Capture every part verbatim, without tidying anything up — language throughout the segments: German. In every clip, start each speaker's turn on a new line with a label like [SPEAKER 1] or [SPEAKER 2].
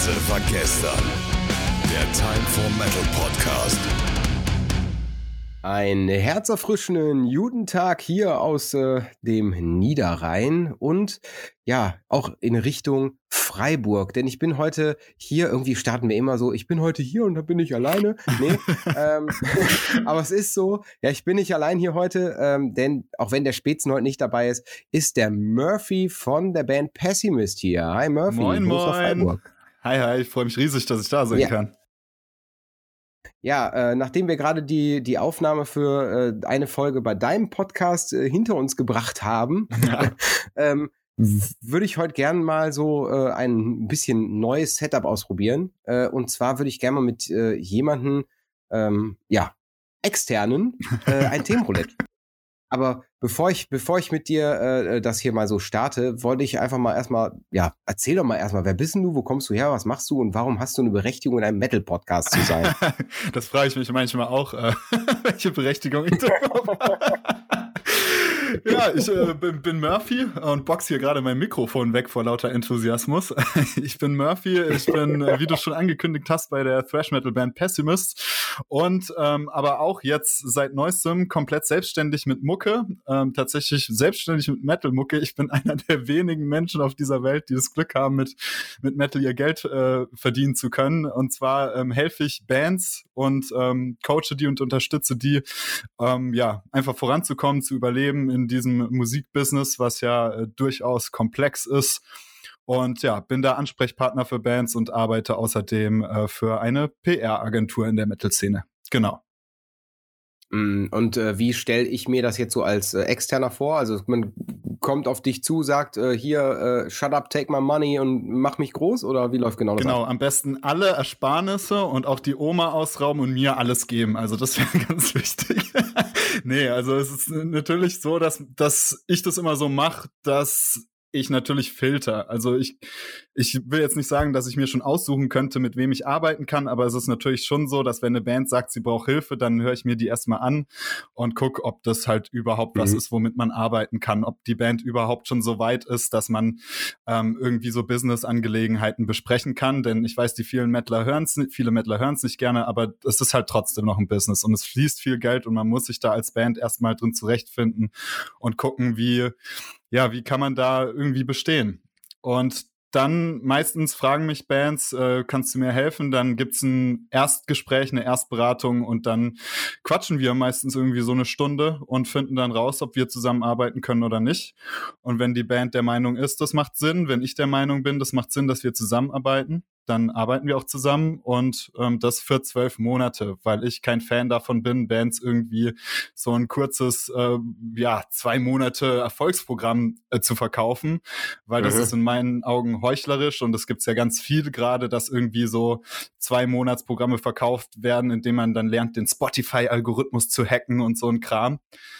[SPEAKER 1] Scheiße war gestern. Der Time for Metal Podcast.
[SPEAKER 2] Ein herzerfrischenden guten Tag hier aus äh, dem Niederrhein und ja, auch in Richtung Freiburg, denn ich bin heute hier, irgendwie starten wir immer so, ich bin heute hier und da bin ich alleine. Nee, ähm, aber es ist so, ja, ich bin nicht allein hier heute, ähm, denn auch wenn der Spätzen heute nicht dabei ist, ist der Murphy von der Band Pessimist hier. Hi Murphy,
[SPEAKER 3] moin,
[SPEAKER 2] Gruß nach
[SPEAKER 3] moin.
[SPEAKER 2] Freiburg.
[SPEAKER 3] Hi, hi, ich freue mich riesig, dass ich da sein
[SPEAKER 2] Ja.
[SPEAKER 3] kann.
[SPEAKER 2] Ja, äh, nachdem wir gerade die, die Aufnahme für äh, eine Folge bei deinem Podcast äh, hinter uns gebracht haben,
[SPEAKER 3] Ja.
[SPEAKER 2] ähm, w- würde ich heute gern mal so äh, ein bisschen neues Setup ausprobieren. Äh, und zwar würde ich gerne mal mit äh, jemandem, ähm, ja, externen, äh, ein Themenroulette. Aber bevor ich, bevor ich mit dir äh, das hier mal so starte, wollte ich einfach mal erstmal, ja, erzähl doch mal erstmal, wer bist denn du, wo kommst du her, was machst du und warum hast du eine Berechtigung, in einem Metal-Podcast zu sein?
[SPEAKER 3] Das frage ich mich manchmal auch, äh, welche Berechtigung ich da habe. Ja, ich äh, bin, bin Murphy und box hier gerade mein Mikrofon weg vor lauter Enthusiasmus. Ich bin Murphy, ich bin, äh, wie du schon angekündigt hast, bei der Thrash-Metal-Band Pessimist und ähm, aber auch jetzt seit neuestem komplett selbstständig mit Mucke, ähm, tatsächlich selbstständig mit Metal-Mucke. Ich bin einer der wenigen Menschen auf dieser Welt, die das Glück haben, mit, mit Metal ihr Geld äh, verdienen zu können. Und zwar ähm, helfe ich Bands und ähm, coache die und unterstütze die, ähm, ja, einfach voranzukommen, zu überleben in diesem Musikbusiness, was ja äh, durchaus komplex ist. Und ja, bin da Ansprechpartner für Bands und arbeite außerdem äh, für eine P R-Agentur in der Metal-Szene. Genau.
[SPEAKER 2] Mm, Und äh, wie stelle ich mir das jetzt so als äh, Externer vor? Also man kommt auf dich zu, sagt äh, hier, äh, shut up, take my money und mach mich groß? Oder wie läuft genau das
[SPEAKER 3] Genau,
[SPEAKER 2] ab?
[SPEAKER 3] am besten alle Ersparnisse und auch die Oma ausrauben und mir alles geben. Also das wäre ganz wichtig. Nee, also es ist natürlich so, dass, dass ich das immer so mache, dass ich natürlich filter. Also ich, ich will jetzt nicht sagen, dass ich mir schon aussuchen könnte, mit wem ich arbeiten kann, aber es ist natürlich schon so, dass wenn eine Band sagt, sie braucht Hilfe, dann höre ich mir die erstmal an und gucke, ob das halt überhaupt mhm. was ist, womit man arbeiten kann, ob die Band überhaupt schon so weit ist, dass man ähm, irgendwie so Business-Angelegenheiten besprechen kann, denn ich weiß, die vielen Metaler hören's nicht, viele Metaler hören's nicht gerne, aber es ist halt trotzdem noch ein Business und es fließt viel Geld und man muss sich da als Band erstmal drin zurechtfinden und gucken, wie ja, wie kann man da irgendwie bestehen? Und dann meistens fragen mich Bands, äh, kannst du mir helfen? Dann gibt's ein Erstgespräch, eine Erstberatung und dann quatschen wir meistens irgendwie so eine Stunde und finden dann raus, ob wir zusammenarbeiten können oder nicht. Und wenn die Band der Meinung ist, das macht Sinn, wenn ich der Meinung bin, das macht Sinn, dass wir zusammenarbeiten, dann arbeiten wir auch zusammen und ähm, das für zwölf Monate, weil ich kein Fan davon bin, Bands irgendwie so ein kurzes, äh, ja, zwei Monate Erfolgsprogramm äh, zu verkaufen, weil das
[SPEAKER 2] Mhm.
[SPEAKER 3] ist in meinen Augen heuchlerisch und es gibt's ja ganz viel gerade, dass irgendwie so zwei Monatsprogramme verkauft werden, indem man dann lernt, den Spotify-Algorithmus zu hacken und so ein Kram.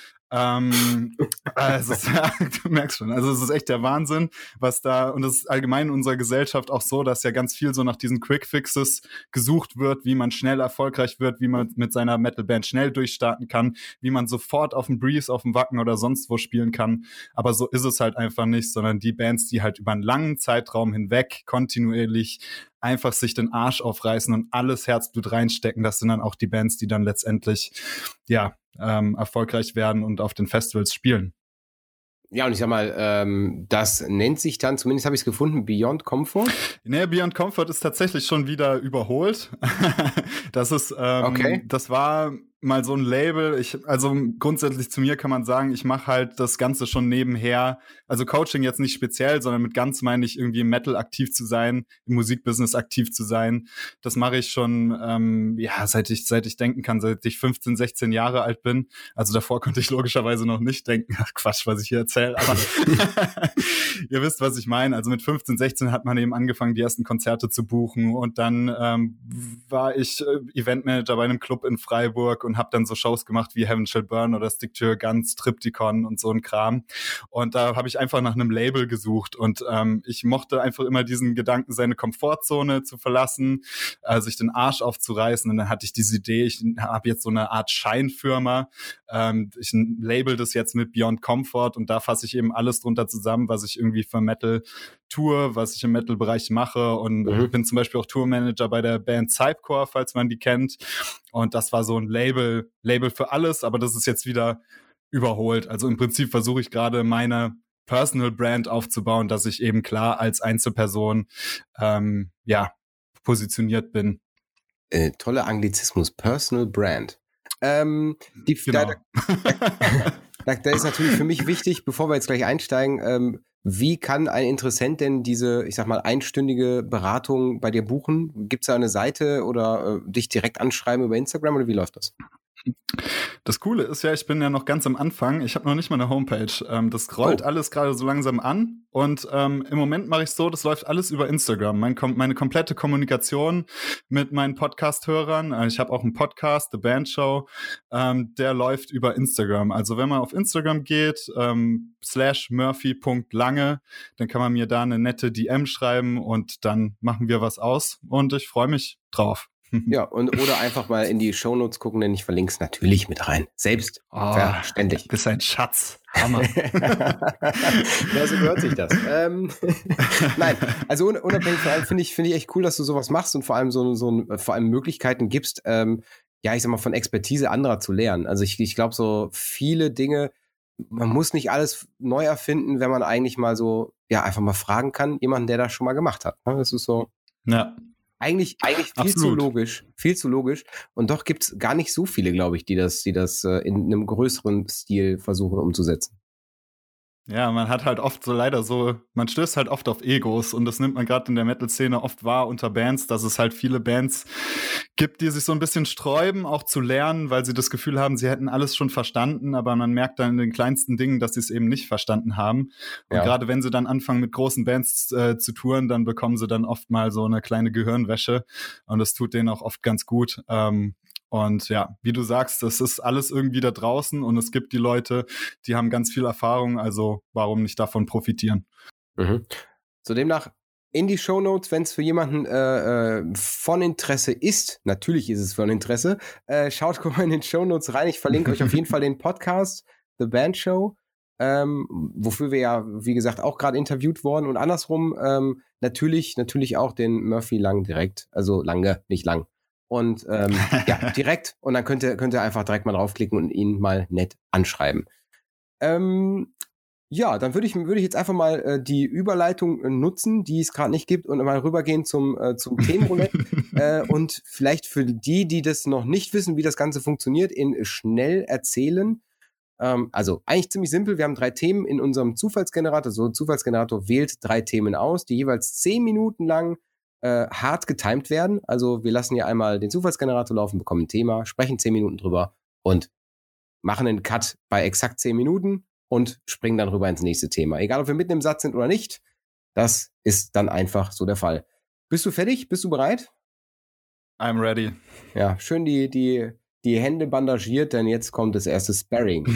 [SPEAKER 3] Ähm, also es, du merkst schon, also es ist echt der Wahnsinn, was da, und es ist allgemein in unserer Gesellschaft auch so, dass ja ganz viel so nach diesen Quick-Fixes gesucht wird, wie man schnell erfolgreich wird, wie man mit seiner Metal-Band schnell durchstarten kann, wie man sofort auf dem Breeze, auf dem Wacken oder sonst wo spielen kann, aber so ist es halt einfach nicht, sondern die Bands, die halt über einen langen Zeitraum hinweg kontinuierlich einfach sich den Arsch aufreißen und alles Herzblut reinstecken, das sind dann auch die Bands, die dann letztendlich, ja, ähm, erfolgreich werden und auf den Festivals spielen.
[SPEAKER 2] Ja, und ich sag mal, ähm, das nennt sich dann, zumindest habe ich es gefunden, Beyond Comfort.
[SPEAKER 3] Nee, Beyond Comfort ist tatsächlich schon wieder überholt. Das ist, ähm,
[SPEAKER 2] Okay.
[SPEAKER 3] das war mal so ein Label. Ich, also grundsätzlich zu mir kann man sagen, ich mache halt das Ganze schon nebenher. Also Coaching jetzt nicht speziell, sondern mit ganz meine ich irgendwie im Metal aktiv zu sein, im Musikbusiness aktiv zu sein. Das mache ich schon, ähm, ja, seit ich seit ich denken kann, seit ich fünfzehn, sechzehn Jahre alt bin. Also davor konnte ich logischerweise noch nicht denken. Ach Quatsch, was ich hier erzähle. Aber ihr wisst, was ich meine. Also mit fünfzehn, sechzehn hat man eben angefangen, die ersten Konzerte zu buchen und dann ähm, war ich äh, Eventmanager bei einem Club in Freiburg und habe dann so Shows gemacht wie Heaven Shall Burn oder Stick to Your Guns, Triptychon und so ein Kram. Und da habe ich einfach nach einem Label gesucht und ähm, ich mochte einfach immer diesen Gedanken, seine Komfortzone zu verlassen, äh, sich den Arsch aufzureißen. Und dann hatte ich diese Idee, ich habe jetzt so eine Art Scheinfirma. Ähm, ich label das jetzt mit Beyond Comfort und da fasse ich eben alles drunter zusammen, was ich irgendwie für Metal tue, was ich im Metal-Bereich mache und mhm. bin zum Beispiel auch Tourmanager bei der Band Cypcore, falls man die kennt. Und das war so ein Label, Label für alles, aber das ist jetzt wieder überholt. Also im Prinzip versuche ich gerade meine Personal Brand aufzubauen, dass ich eben klar als Einzelperson ähm, ja positioniert bin.
[SPEAKER 2] Äh, toller Anglizismus, Personal Brand. Ähm, die,
[SPEAKER 3] genau.
[SPEAKER 2] da, da, da, da ist natürlich für mich wichtig, bevor wir jetzt gleich einsteigen, ähm, wie kann ein Interessent denn diese, ich sag mal, einstündige Beratung bei dir buchen? Gibt es da eine Seite oder äh, dich direkt anschreiben über Instagram oder wie läuft das?
[SPEAKER 3] Das Coole ist ja, ich bin ja noch ganz am Anfang. Ich habe noch nicht mal eine Homepage. Ähm, das rollt oh. alles gerade so langsam an. Und ähm, im Moment mache ich so, das läuft alles über Instagram. Mein, kom- meine komplette Kommunikation mit meinen Podcast-Hörern. Äh, ich habe auch einen Podcast, The Band Show. Ähm, der läuft über Instagram. Also wenn man auf Instagram geht, ähm, slash murphy.lange, dann kann man mir da eine nette D M schreiben und dann machen wir was aus. Und ich freue mich drauf.
[SPEAKER 2] Ja, und oder einfach mal in die Shownotes gucken, denn ich verlinke es natürlich mit rein. Selbstverständlich.
[SPEAKER 3] Oh, das ist ein Schatz. Hammer.
[SPEAKER 2] Ja, so gehört sich das. Ähm, Nein, also unabhängig von allem finde ich, finde ich echt cool, dass du sowas machst und vor allem so, so vor allem Möglichkeiten gibst, ähm, ja, ich sag mal, von Expertise anderer zu lernen. Also ich, ich glaube, so viele Dinge, man muss nicht alles neu erfinden, wenn man eigentlich mal so, ja, einfach mal fragen kann, jemanden, der das schon mal gemacht hat. Das ist so.
[SPEAKER 3] Ja.
[SPEAKER 2] Eigentlich, eigentlich viel Absolut. zu logisch, viel zu logisch. Und doch gibt es gar nicht so viele, glaube ich, die das, die das äh, in einem größeren Stil versuchen umzusetzen.
[SPEAKER 3] Ja, man hat halt oft so leider so, man stößt halt oft auf Egos und das nimmt man gerade in der Metal-Szene oft wahr unter Bands, dass es halt viele Bands gibt, die sich so ein bisschen sträuben, auch zu lernen, weil sie das Gefühl haben, sie hätten alles schon verstanden, aber man merkt dann in den kleinsten Dingen, dass sie es eben nicht verstanden haben. Und ja. gerade wenn sie dann anfangen mit großen Bands äh, zu touren, dann bekommen sie dann oft mal so eine kleine Gehirnwäsche und das tut denen auch oft ganz gut. Ähm, Und ja, wie du sagst, das ist alles irgendwie da draußen und es gibt die Leute, die haben ganz viel Erfahrung, also warum nicht davon profitieren?
[SPEAKER 2] Mhm. So demnach in die Shownotes, wenn es für jemanden äh, äh, von Interesse ist, natürlich ist es von Interesse, äh, schaut guck mal in den Shownotes rein, ich verlinke euch auf jeden Fall den Podcast, The Band Show, ähm, wofür wir ja, wie gesagt, auch gerade interviewt worden und andersrum ähm, natürlich, natürlich auch den Murphy Lang direkt, also Lange, nicht Lang. Und ähm, ja, direkt. Und dann könnt ihr, könnt ihr einfach direkt mal draufklicken und ihn mal nett anschreiben. Ähm, ja, dann würde ich, würd ich jetzt einfach mal äh, die Überleitung äh, nutzen, die es gerade nicht gibt, und mal rübergehen zum, äh, zum Themenroulette. äh, und vielleicht für die, die das noch nicht wissen, wie das Ganze funktioniert, in schnell erzählen. Ähm, also eigentlich ziemlich simpel. Wir haben drei Themen in unserem Zufallsgenerator. So ein Zufallsgenerator wählt drei Themen aus, die jeweils zehn Minuten lang Äh, hart getimed werden. Also wir lassen hier einmal den Zufallsgenerator laufen, bekommen ein Thema, sprechen zehn Minuten drüber und machen einen Cut bei exakt zehn Minuten und springen dann rüber ins nächste Thema. Egal, ob wir mitten im Satz sind oder nicht, das ist dann einfach so der Fall. Bist du fertig? Bist du bereit?
[SPEAKER 3] I'm ready.
[SPEAKER 2] Ja, schön die, die, die Hände bandagiert, denn jetzt kommt das erste Sparring.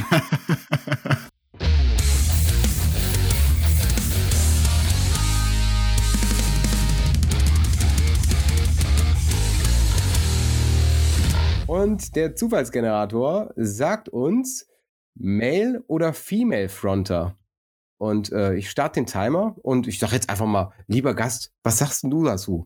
[SPEAKER 2] Und der Zufallsgenerator sagt uns Male oder Female Fronter. Und äh, ich starte den Timer und ich sage jetzt einfach mal, lieber Gast, was sagst denn du dazu?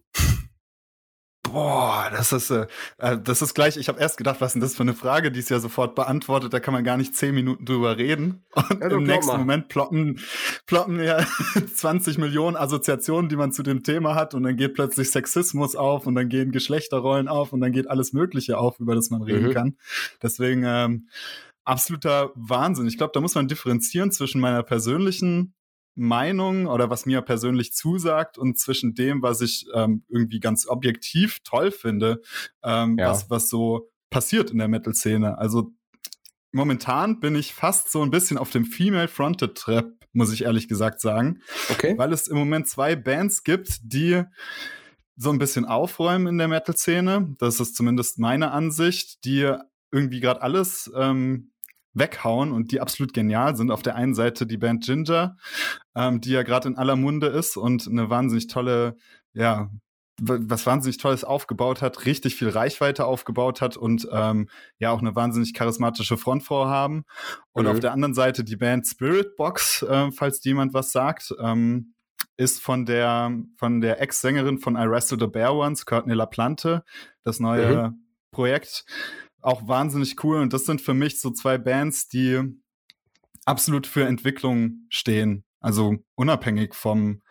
[SPEAKER 3] Boah, das ist, äh, das ist gleich, ich habe erst gedacht, was ist denn das für eine Frage, die ist ja sofort beantwortet, da kann man gar nicht zehn Minuten drüber reden. Und ja, im nächsten mal. Moment ploppen, ploppen ja zwanzig Millionen Assoziationen, die man zu dem Thema hat, und dann geht plötzlich Sexismus auf und dann gehen Geschlechterrollen auf und dann geht alles Mögliche auf, über das man reden mhm. kann. Deswegen ähm, absoluter Wahnsinn. Ich glaube, da muss man differenzieren zwischen meiner persönlichen Meinung oder was mir persönlich zusagt und zwischen dem, was ich ähm, irgendwie ganz objektiv toll finde, ähm, ja. was, was so passiert in der Metal-Szene. Also momentan bin ich fast so ein bisschen auf dem Female-Fronted-Trap, muss ich ehrlich gesagt sagen.
[SPEAKER 2] Okay.
[SPEAKER 3] Weil es im Moment zwei Bands gibt, die so ein bisschen aufräumen in der Metal-Szene. Das ist zumindest meine Ansicht, die irgendwie gerade alles ähm, weghauen und die absolut genial sind. Auf der einen Seite die Band Ginger, ähm, die ja gerade in aller Munde ist und eine wahnsinnig tolle, ja, was wahnsinnig Tolles aufgebaut hat, richtig viel Reichweite aufgebaut hat und ähm, ja auch eine wahnsinnig charismatische Frontfrau haben. Und mhm. auf der anderen Seite die Band Spiritbox, äh, falls jemand was sagt, ähm, ist von der, von der Ex-Sängerin von I Wrestle the Bear Once, Courtney LaPlante, das neue mhm. Projekt. Auch wahnsinnig cool. Und das sind für mich so zwei Bands, die absolut für Entwicklung stehen. Also unabhängig vom,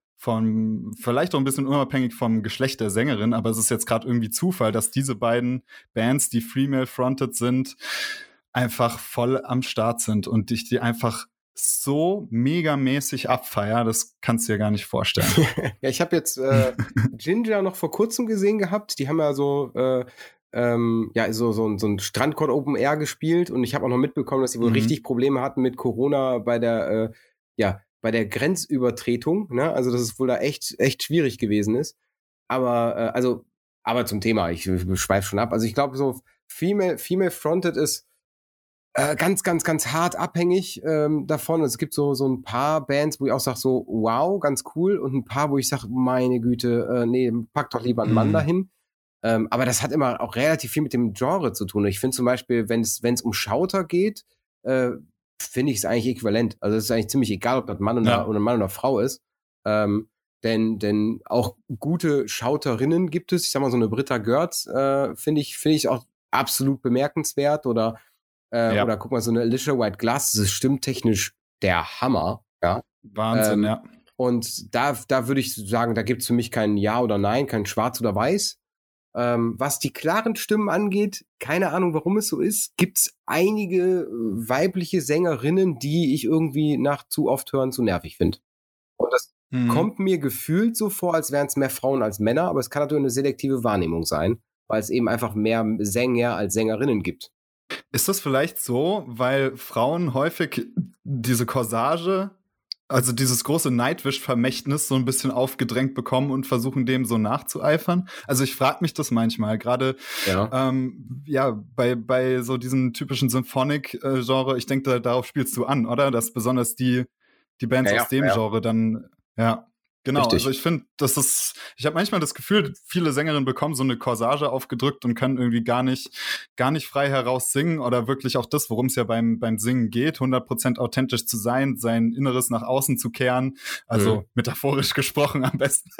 [SPEAKER 3] vom, vielleicht auch ein bisschen unabhängig vom Geschlecht der Sängerin, aber es ist jetzt gerade irgendwie Zufall, dass diese beiden Bands, die female-fronted sind, einfach voll am Start sind und ich die einfach so megamäßig abfeier, das kannst du dir gar nicht vorstellen.
[SPEAKER 2] Ja, ich habe jetzt äh, Ginger noch vor kurzem gesehen gehabt. Die haben ja so äh, ähm, ja so so, so ein Strandkorn Open Air gespielt und ich habe auch noch mitbekommen, dass sie wohl mhm. richtig Probleme hatten mit Corona bei der äh, ja bei der Grenzübertretung. Ne? Also dass es wohl da echt echt schwierig gewesen ist. Aber äh, also aber zum Thema, ich schweife schon ab. Also ich glaube so female female fronted ist Äh, ganz, ganz, ganz hart abhängig ähm, davon. Es gibt so, so ein paar Bands, wo ich auch sage, so, wow, ganz cool. Und ein paar, wo ich sage, meine Güte, äh, nee, pack doch lieber einen Mann
[SPEAKER 3] Mhm.
[SPEAKER 2] dahin. Ähm, aber das hat immer auch relativ viel mit dem Genre zu tun. Ich finde zum Beispiel, wenn es um Schauter geht, äh, finde ich es eigentlich äquivalent. Also es ist eigentlich ziemlich egal, ob das Mann oder,
[SPEAKER 3] Ja.
[SPEAKER 2] oder Mann oder Frau ist. Ähm, denn, denn auch gute Schauterinnen gibt es. Ich sag mal, so eine Britta Görz äh, finde ich, finde ich auch absolut bemerkenswert. Oder Äh,
[SPEAKER 3] Ja.
[SPEAKER 2] Oder guck mal, so eine Alicia White Glass, das ist stimmtechnisch der Hammer, ja.
[SPEAKER 3] Wahnsinn,
[SPEAKER 2] ähm,
[SPEAKER 3] ja.
[SPEAKER 2] Und da, da würde ich sagen, da gibt es für mich kein Ja oder Nein, kein Schwarz oder Weiß. Ähm, was die klaren Stimmen angeht, keine Ahnung, warum es so ist, gibt es einige weibliche Sängerinnen, die ich irgendwie nach zu oft hören zu nervig finde. Und das mhm. kommt mir gefühlt so vor, als wären es mehr Frauen als Männer, aber es kann natürlich eine selektive Wahrnehmung sein, weil es eben einfach mehr Sänger als Sängerinnen gibt.
[SPEAKER 3] Ist das vielleicht so, weil Frauen häufig diese Corsage, also dieses große Nightwish-Vermächtnis so ein bisschen aufgedrängt bekommen und versuchen, dem so nachzueifern? Also ich frage mich das manchmal, gerade ja. Ähm, ja, bei, bei so diesem typischen Symphonic-Genre, ich denke, da, darauf spielst du an, oder? Dass besonders die, die Bands ja, aus dem ja. Genre dann, ja... Genau, Richtig. Also ich finde, das ist, ich habe manchmal das Gefühl, viele Sängerinnen bekommen so eine Corsage aufgedrückt und können irgendwie gar nicht, gar nicht frei heraus singen oder wirklich auch das, worum es ja beim, beim Singen geht, hundert Prozent authentisch zu sein, sein Inneres nach außen zu kehren, also mhm. metaphorisch gesprochen am besten,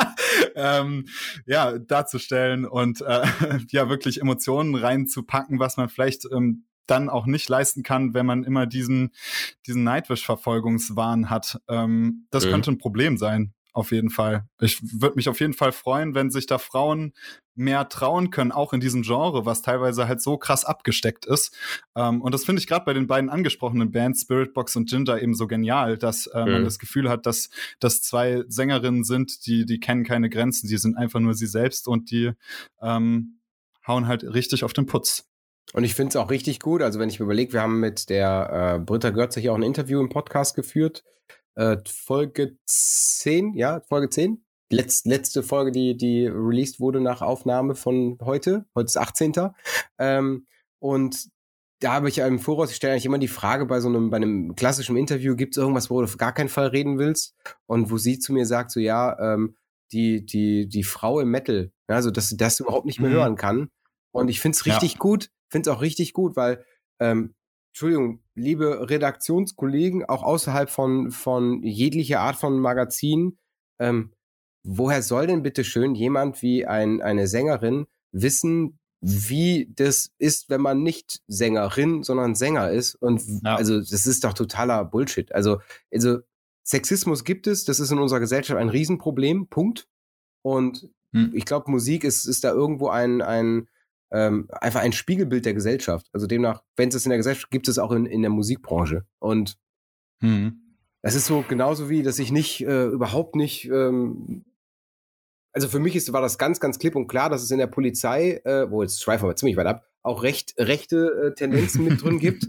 [SPEAKER 3] ähm, ja, darzustellen und äh, ja, wirklich Emotionen reinzupacken, was man vielleicht ähm, dann auch nicht leisten kann, wenn man immer diesen, diesen Nightwish-Verfolgungswahn hat. Ähm, das mhm. könnte ein Problem sein, auf jeden Fall. Ich würde mich auf jeden Fall freuen, wenn sich da Frauen mehr trauen können, auch in diesem Genre, was teilweise halt so krass abgesteckt ist. Ähm, und das finde ich gerade bei den beiden angesprochenen Bands, Spiritbox und Ginger, eben so genial, dass äh, mhm. man das Gefühl hat, dass das zwei Sängerinnen sind, die, die kennen keine Grenzen, die sind einfach nur sie selbst und die ähm, hauen halt richtig auf den Putz.
[SPEAKER 2] Und ich finde es auch richtig gut, also wenn ich mir überlege, wir haben mit der äh, Britta Görz hier auch ein Interview im Podcast geführt, äh, Folge zehn, ja, Folge zehn, Letz, letzte Folge, die, die released wurde nach Aufnahme von heute, heute ist achtzehnter Ähm, und da habe ich im Voraus, ich stelle eigentlich immer die Frage bei so einem, bei einem klassischen Interview, gibt es irgendwas, wo du auf gar keinen Fall reden willst? Und wo sie zu mir sagt, so ja, ähm, die, die, die Frau im Metal, also dass sie das überhaupt nicht mehr mhm. hören kann. Und ich finde es richtig ja. gut, finde es auch richtig gut, weil, ähm, Entschuldigung, liebe Redaktionskollegen, auch außerhalb von, von jeglicher Art von Magazin, ähm, woher soll denn bitte schön jemand wie ein, eine Sängerin wissen, wie das ist, wenn man nicht Sängerin, sondern Sänger ist? Und ja. also das ist doch totaler Bullshit. Also, also Sexismus gibt es, das ist in unserer Gesellschaft ein Riesenproblem, Punkt. Und hm. ich glaube, Musik ist, ist da irgendwo ein, ein Ähm, einfach ein Spiegelbild der Gesellschaft. Also demnach, wenn es es in der Gesellschaft gibt, es auch in, in der Musikbranche. Und mhm. das ist so genauso wie, dass ich nicht, äh, überhaupt nicht, ähm, also für mich ist, war das ganz, ganz klipp und klar, dass es in der Polizei, äh, wo jetzt schweifen wir ziemlich weit ab, auch recht, rechte äh, Tendenzen mit drin gibt.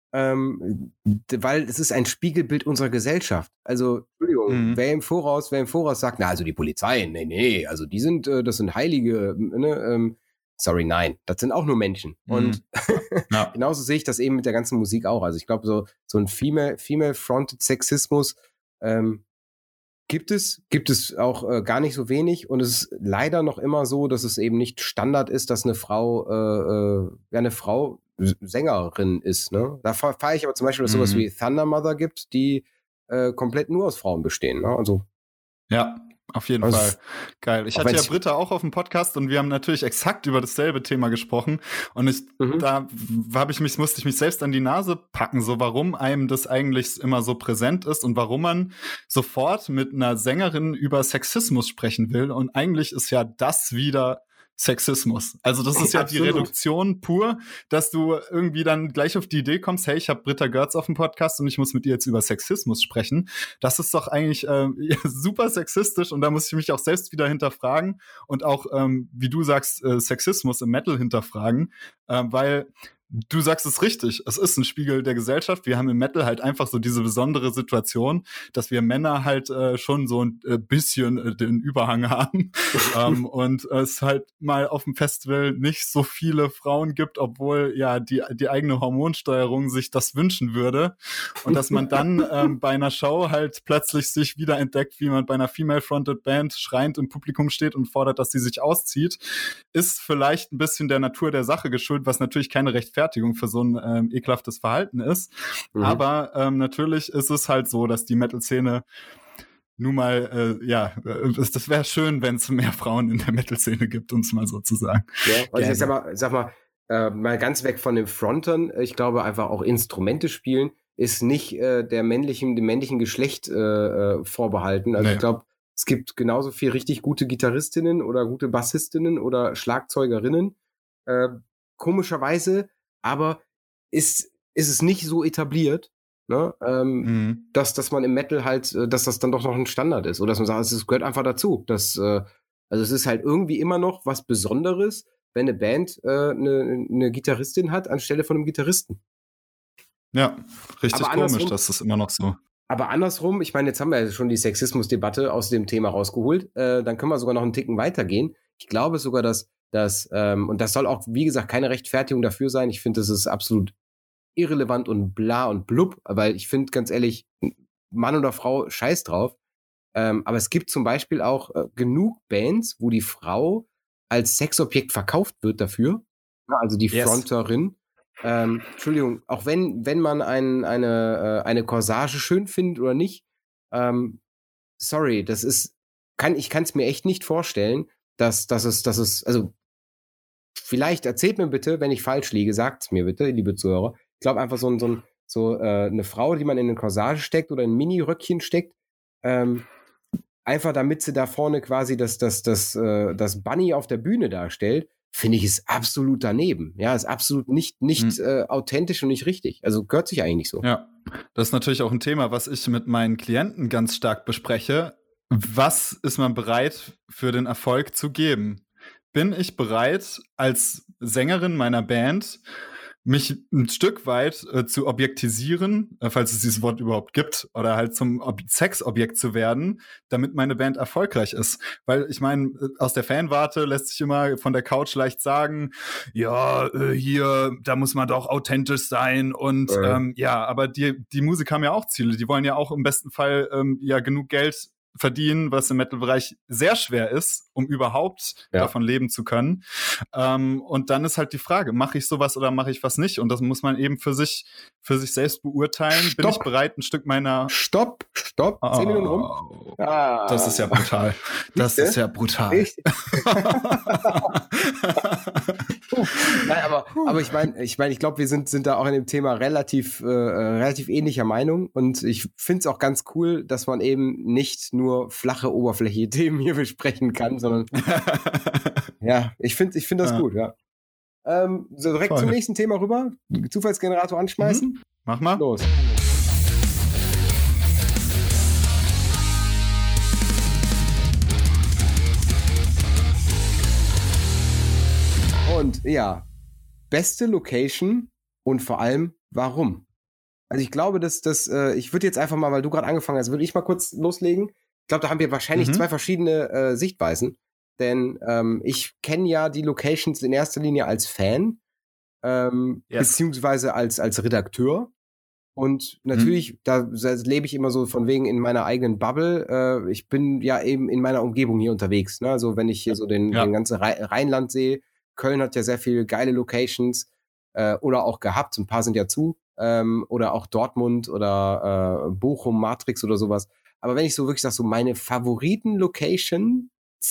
[SPEAKER 2] Ähm, weil es ist ein Spiegelbild unserer Gesellschaft. Also, Entschuldigung, mhm. wer im Voraus, wer im Voraus sagt, na, also die Polizei, nee, nee, also die sind, äh, das sind Heilige, ne, ähm, sorry, nein, das sind auch nur Menschen. Mhm. Und ja. genauso sehe ich das eben mit der ganzen Musik auch. Also ich glaube, so, so ein Female, Female-Fronted Sexismus ähm, gibt es, gibt es auch äh, gar nicht so wenig. Und es ist leider noch immer so, dass es eben nicht Standard ist, dass eine Frau, äh, äh, eine Frau Sängerin ist. Ne? Da fahre ich aber zum Beispiel, dass es mhm. sowas wie Thunder Mother gibt, die äh, komplett nur aus Frauen bestehen. Ne? Also
[SPEAKER 3] Ja, auf jeden
[SPEAKER 2] Also,
[SPEAKER 3] Fall. Geil. Ich
[SPEAKER 2] auch
[SPEAKER 3] hatte ja
[SPEAKER 2] wenn's-
[SPEAKER 3] Britta auch auf dem Podcast und wir haben natürlich exakt über dasselbe Thema gesprochen. Und ich,
[SPEAKER 2] Mhm.
[SPEAKER 3] da habe ich mich, musste ich mich selbst an die Nase packen, so warum einem das eigentlich immer so präsent ist und warum man sofort mit einer Sängerin über Sexismus sprechen will. Und eigentlich ist ja das wieder Sexismus. Also das ist ja die
[SPEAKER 2] Absolut.
[SPEAKER 3] Reduktion pur, dass du irgendwie dann gleich auf die Idee kommst, hey, ich habe Britta Görz auf dem Podcast und ich muss mit ihr jetzt über Sexismus sprechen. Das ist doch eigentlich äh, ja, super sexistisch und da muss ich mich auch selbst wieder hinterfragen und auch, ähm, wie du sagst, äh, Sexismus im Metal hinterfragen, äh, weil du sagst es richtig, es ist ein Spiegel der Gesellschaft. Wir haben im Metal halt einfach so diese besondere Situation, dass wir Männer halt äh, schon so ein äh, bisschen äh, den Überhang haben ähm, und es halt mal auf dem Festival nicht so viele Frauen gibt, obwohl ja die, die eigene Hormonsteuerung sich das wünschen würde und dass man dann ähm, bei einer Show halt plötzlich sich wieder entdeckt, wie man bei einer Female-Fronted Band schreiend im Publikum steht und fordert, dass sie sich auszieht, ist vielleicht ein bisschen der Natur der Sache geschuldet, was natürlich keine Rechtfertigung für so ein ähm, ekelhaftes Verhalten ist. Mhm. Aber ähm, natürlich ist es halt so, dass die Metal-Szene nun mal, äh, ja, äh, das wäre schön, wenn es mehr Frauen in der Metal-Szene gibt, um es mal so zu sagen.
[SPEAKER 2] Ja, also ich sag mal, sag mal, äh, mal ganz weg von den Frontern, ich glaube einfach auch Instrumente spielen ist nicht äh, der männlichen, dem männlichen Geschlecht äh, äh, vorbehalten. Also nee. Ich glaube, es gibt genauso viel richtig gute Gitarristinnen oder gute Bassistinnen oder Schlagzeugerinnen. Äh, komischerweise, aber ist, ist es nicht so etabliert, ne? ähm, mhm. dass, dass man im Metal halt, dass das dann doch noch ein Standard ist. Oder dass man sagt, es gehört einfach dazu. Dass, äh, also es ist halt irgendwie immer noch was Besonderes, wenn eine Band äh, eine, eine Gitarristin hat anstelle von einem Gitarristen.
[SPEAKER 3] Ja, richtig komisch, dass das immer noch so.
[SPEAKER 2] Aber andersrum, ich meine, jetzt haben wir ja schon die Sexismusdebatte aus dem Thema rausgeholt, äh, dann können wir sogar noch einen Ticken weitergehen. Ich glaube sogar, dass, dass ähm, und das soll auch, wie gesagt, keine Rechtfertigung dafür sein. Ich finde, das ist absolut irrelevant und bla und blub, weil ich finde, ganz ehrlich, Mann oder Frau, scheiß drauf. Ähm, aber es gibt zum Beispiel auch äh, genug Bands, wo die Frau als Sexobjekt verkauft wird dafür. Also die yes. Fronterin. Ähm, Entschuldigung, auch wenn, wenn man ein, eine, äh, eine Corsage schön findet oder nicht, ähm, sorry, das ist, kann, ich kann es mir echt nicht vorstellen, dass, dass es, dass es, also vielleicht erzählt mir bitte, wenn ich falsch liege, sagt's mir bitte, liebe Zuhörer. Ich glaube einfach so, ein, so, ein, so äh, eine Frau, die man in eine Corsage steckt oder in ein Mini-Röckchen steckt, ähm, einfach damit sie da vorne quasi das, das, das, äh, das Bunny auf der Bühne darstellt, finde ich, ist absolut daneben. Ja, ist absolut nicht, nicht hm. äh, authentisch und nicht richtig. Also gehört sich eigentlich nicht so.
[SPEAKER 3] Ja, das ist natürlich auch ein Thema, was ich mit meinen Klienten ganz stark bespreche. Was ist man bereit für den Erfolg zu geben? Bin ich bereit, als Sängerin meiner Band mich ein Stück weit äh, zu objektisieren, äh, falls es dieses Wort überhaupt gibt, oder halt zum Ob- Sexobjekt zu werden, damit meine Band erfolgreich ist. Weil ich meine, aus der Fanwarte lässt sich immer von der Couch leicht sagen, ja, äh, hier, da muss man doch authentisch sein und äh. ähm, ja, aber die, die Musiker haben ja auch Ziele, die wollen ja auch im besten Fall ähm, ja genug Geld verdienen, was im Metal-Bereich sehr schwer ist, um überhaupt ja. davon leben zu können. Ähm, und dann ist halt die Frage, mache ich sowas oder mache ich was nicht? Und das muss man eben für sich für sich selbst beurteilen. Stopp. Bin ich bereit, ein Stück meiner...
[SPEAKER 2] Stopp, stopp,
[SPEAKER 3] oh,
[SPEAKER 2] zehn Minuten rum.
[SPEAKER 3] Ah. Das ist ja brutal. Das ist ja brutal.
[SPEAKER 2] Nein, aber, aber ich meine, ich, mein, ich glaube, wir sind, sind da auch in dem Thema relativ, äh, relativ ähnlicher Meinung und ich finde es auch ganz cool, dass man eben nicht nur flache, oberflächliche Themen hier besprechen kann, sondern ja, ich finde ich find das ja. gut, ja. Ähm, so direkt Voll. Zum nächsten Thema rüber, Zufallsgenerator anschmeißen.
[SPEAKER 3] Mhm. Mach mal.
[SPEAKER 2] Los. Und ja, beste Location und vor allem, warum? Also ich glaube, dass das, äh, ich würde jetzt einfach mal, weil du gerade angefangen hast, würde ich mal kurz loslegen. Ich glaube, da haben wir wahrscheinlich mhm. zwei verschiedene äh, Sichtweisen. Denn ähm, ich kenne ja die Locations in erster Linie als Fan, ähm, yes. beziehungsweise als, als Redakteur. Und natürlich, mhm. da, da lebe ich immer so von wegen in meiner eigenen Bubble. Äh, ich bin ja eben in meiner Umgebung hier unterwegs. Ne? Also wenn ich hier so den, ja. den ganzen Rheinland sehe, Köln hat ja sehr viele geile Locations äh, oder auch gehabt, ein paar sind ja zu, ähm, oder auch Dortmund oder äh, Bochum, Matrix oder sowas. Aber wenn ich so wirklich sage, so meine Favoriten-Locations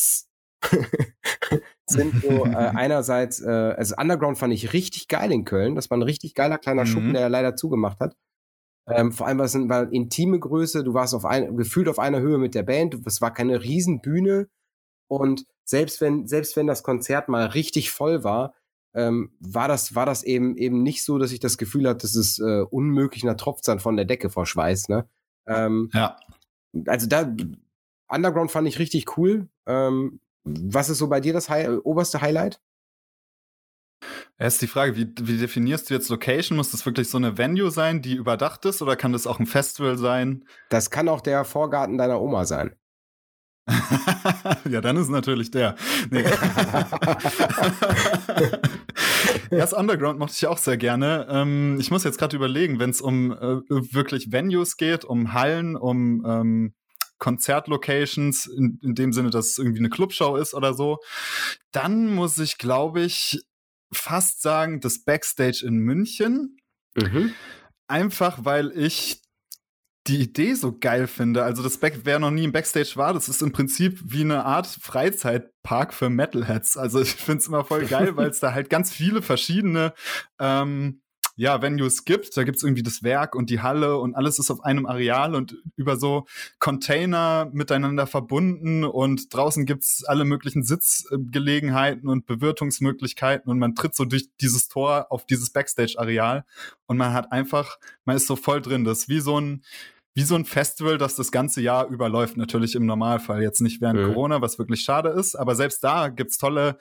[SPEAKER 2] sind so äh, einerseits, äh, also Underground fand ich richtig geil in Köln. Das war ein richtig geiler kleiner
[SPEAKER 3] Mhm.
[SPEAKER 2] Schuppen, der leider zugemacht hat. Ähm, vor allem war es eine war intime Größe. Du warst auf ein, gefühlt auf einer Höhe mit der Band. Es war keine Riesenbühne. Und selbst wenn, selbst wenn das Konzert mal richtig voll war, ähm, war das, war das eben, eben nicht so, dass ich das Gefühl hatte, das ist äh, unmöglich, da tropft's dann von der Decke vor Schweiß, ne? Ähm,
[SPEAKER 3] Ja.
[SPEAKER 2] Also da, Underground fand ich richtig cool. Ähm, was ist so bei dir das Hi- äh, oberste Highlight?
[SPEAKER 3] Erst die Frage, wie, wie definierst du jetzt Location? Muss das wirklich so eine Venue sein, die überdacht ist, oder kann das auch ein Festival sein?
[SPEAKER 2] Das kann auch der Vorgarten deiner Oma sein.
[SPEAKER 3] Ja, dann ist natürlich der. Nee. Erst Underground mochte ich auch sehr gerne. Ähm, ich muss jetzt gerade überlegen, wenn es um äh, wirklich Venues geht, um Hallen, um ähm, Konzertlocations, in, in dem Sinne, dass es irgendwie eine Clubshow ist oder so, dann muss ich, glaube ich, fast sagen, das Backstage in München.
[SPEAKER 2] Mhm.
[SPEAKER 3] Einfach, weil ich die Idee so geil finde. Also das Back, wer noch nie im Backstage war, das ist im Prinzip wie eine Art Freizeitpark für Metalheads. Also ich finde es immer voll geil, weil es da halt ganz viele verschiedene ähm, ja, Venues gibt. Da gibt es irgendwie das Werk und die Halle und alles ist auf einem Areal und über so Container miteinander verbunden und draußen gibt's alle möglichen Sitzgelegenheiten und Bewirtungsmöglichkeiten und man tritt so durch dieses Tor auf dieses Backstage-Areal und man hat einfach, man ist so voll drin. Das ist wie so ein wie so ein Festival, das das ganze Jahr überläuft. Natürlich im Normalfall, jetzt nicht während
[SPEAKER 2] Mhm.
[SPEAKER 3] Corona, was wirklich schade ist. Aber selbst da gibt's tolle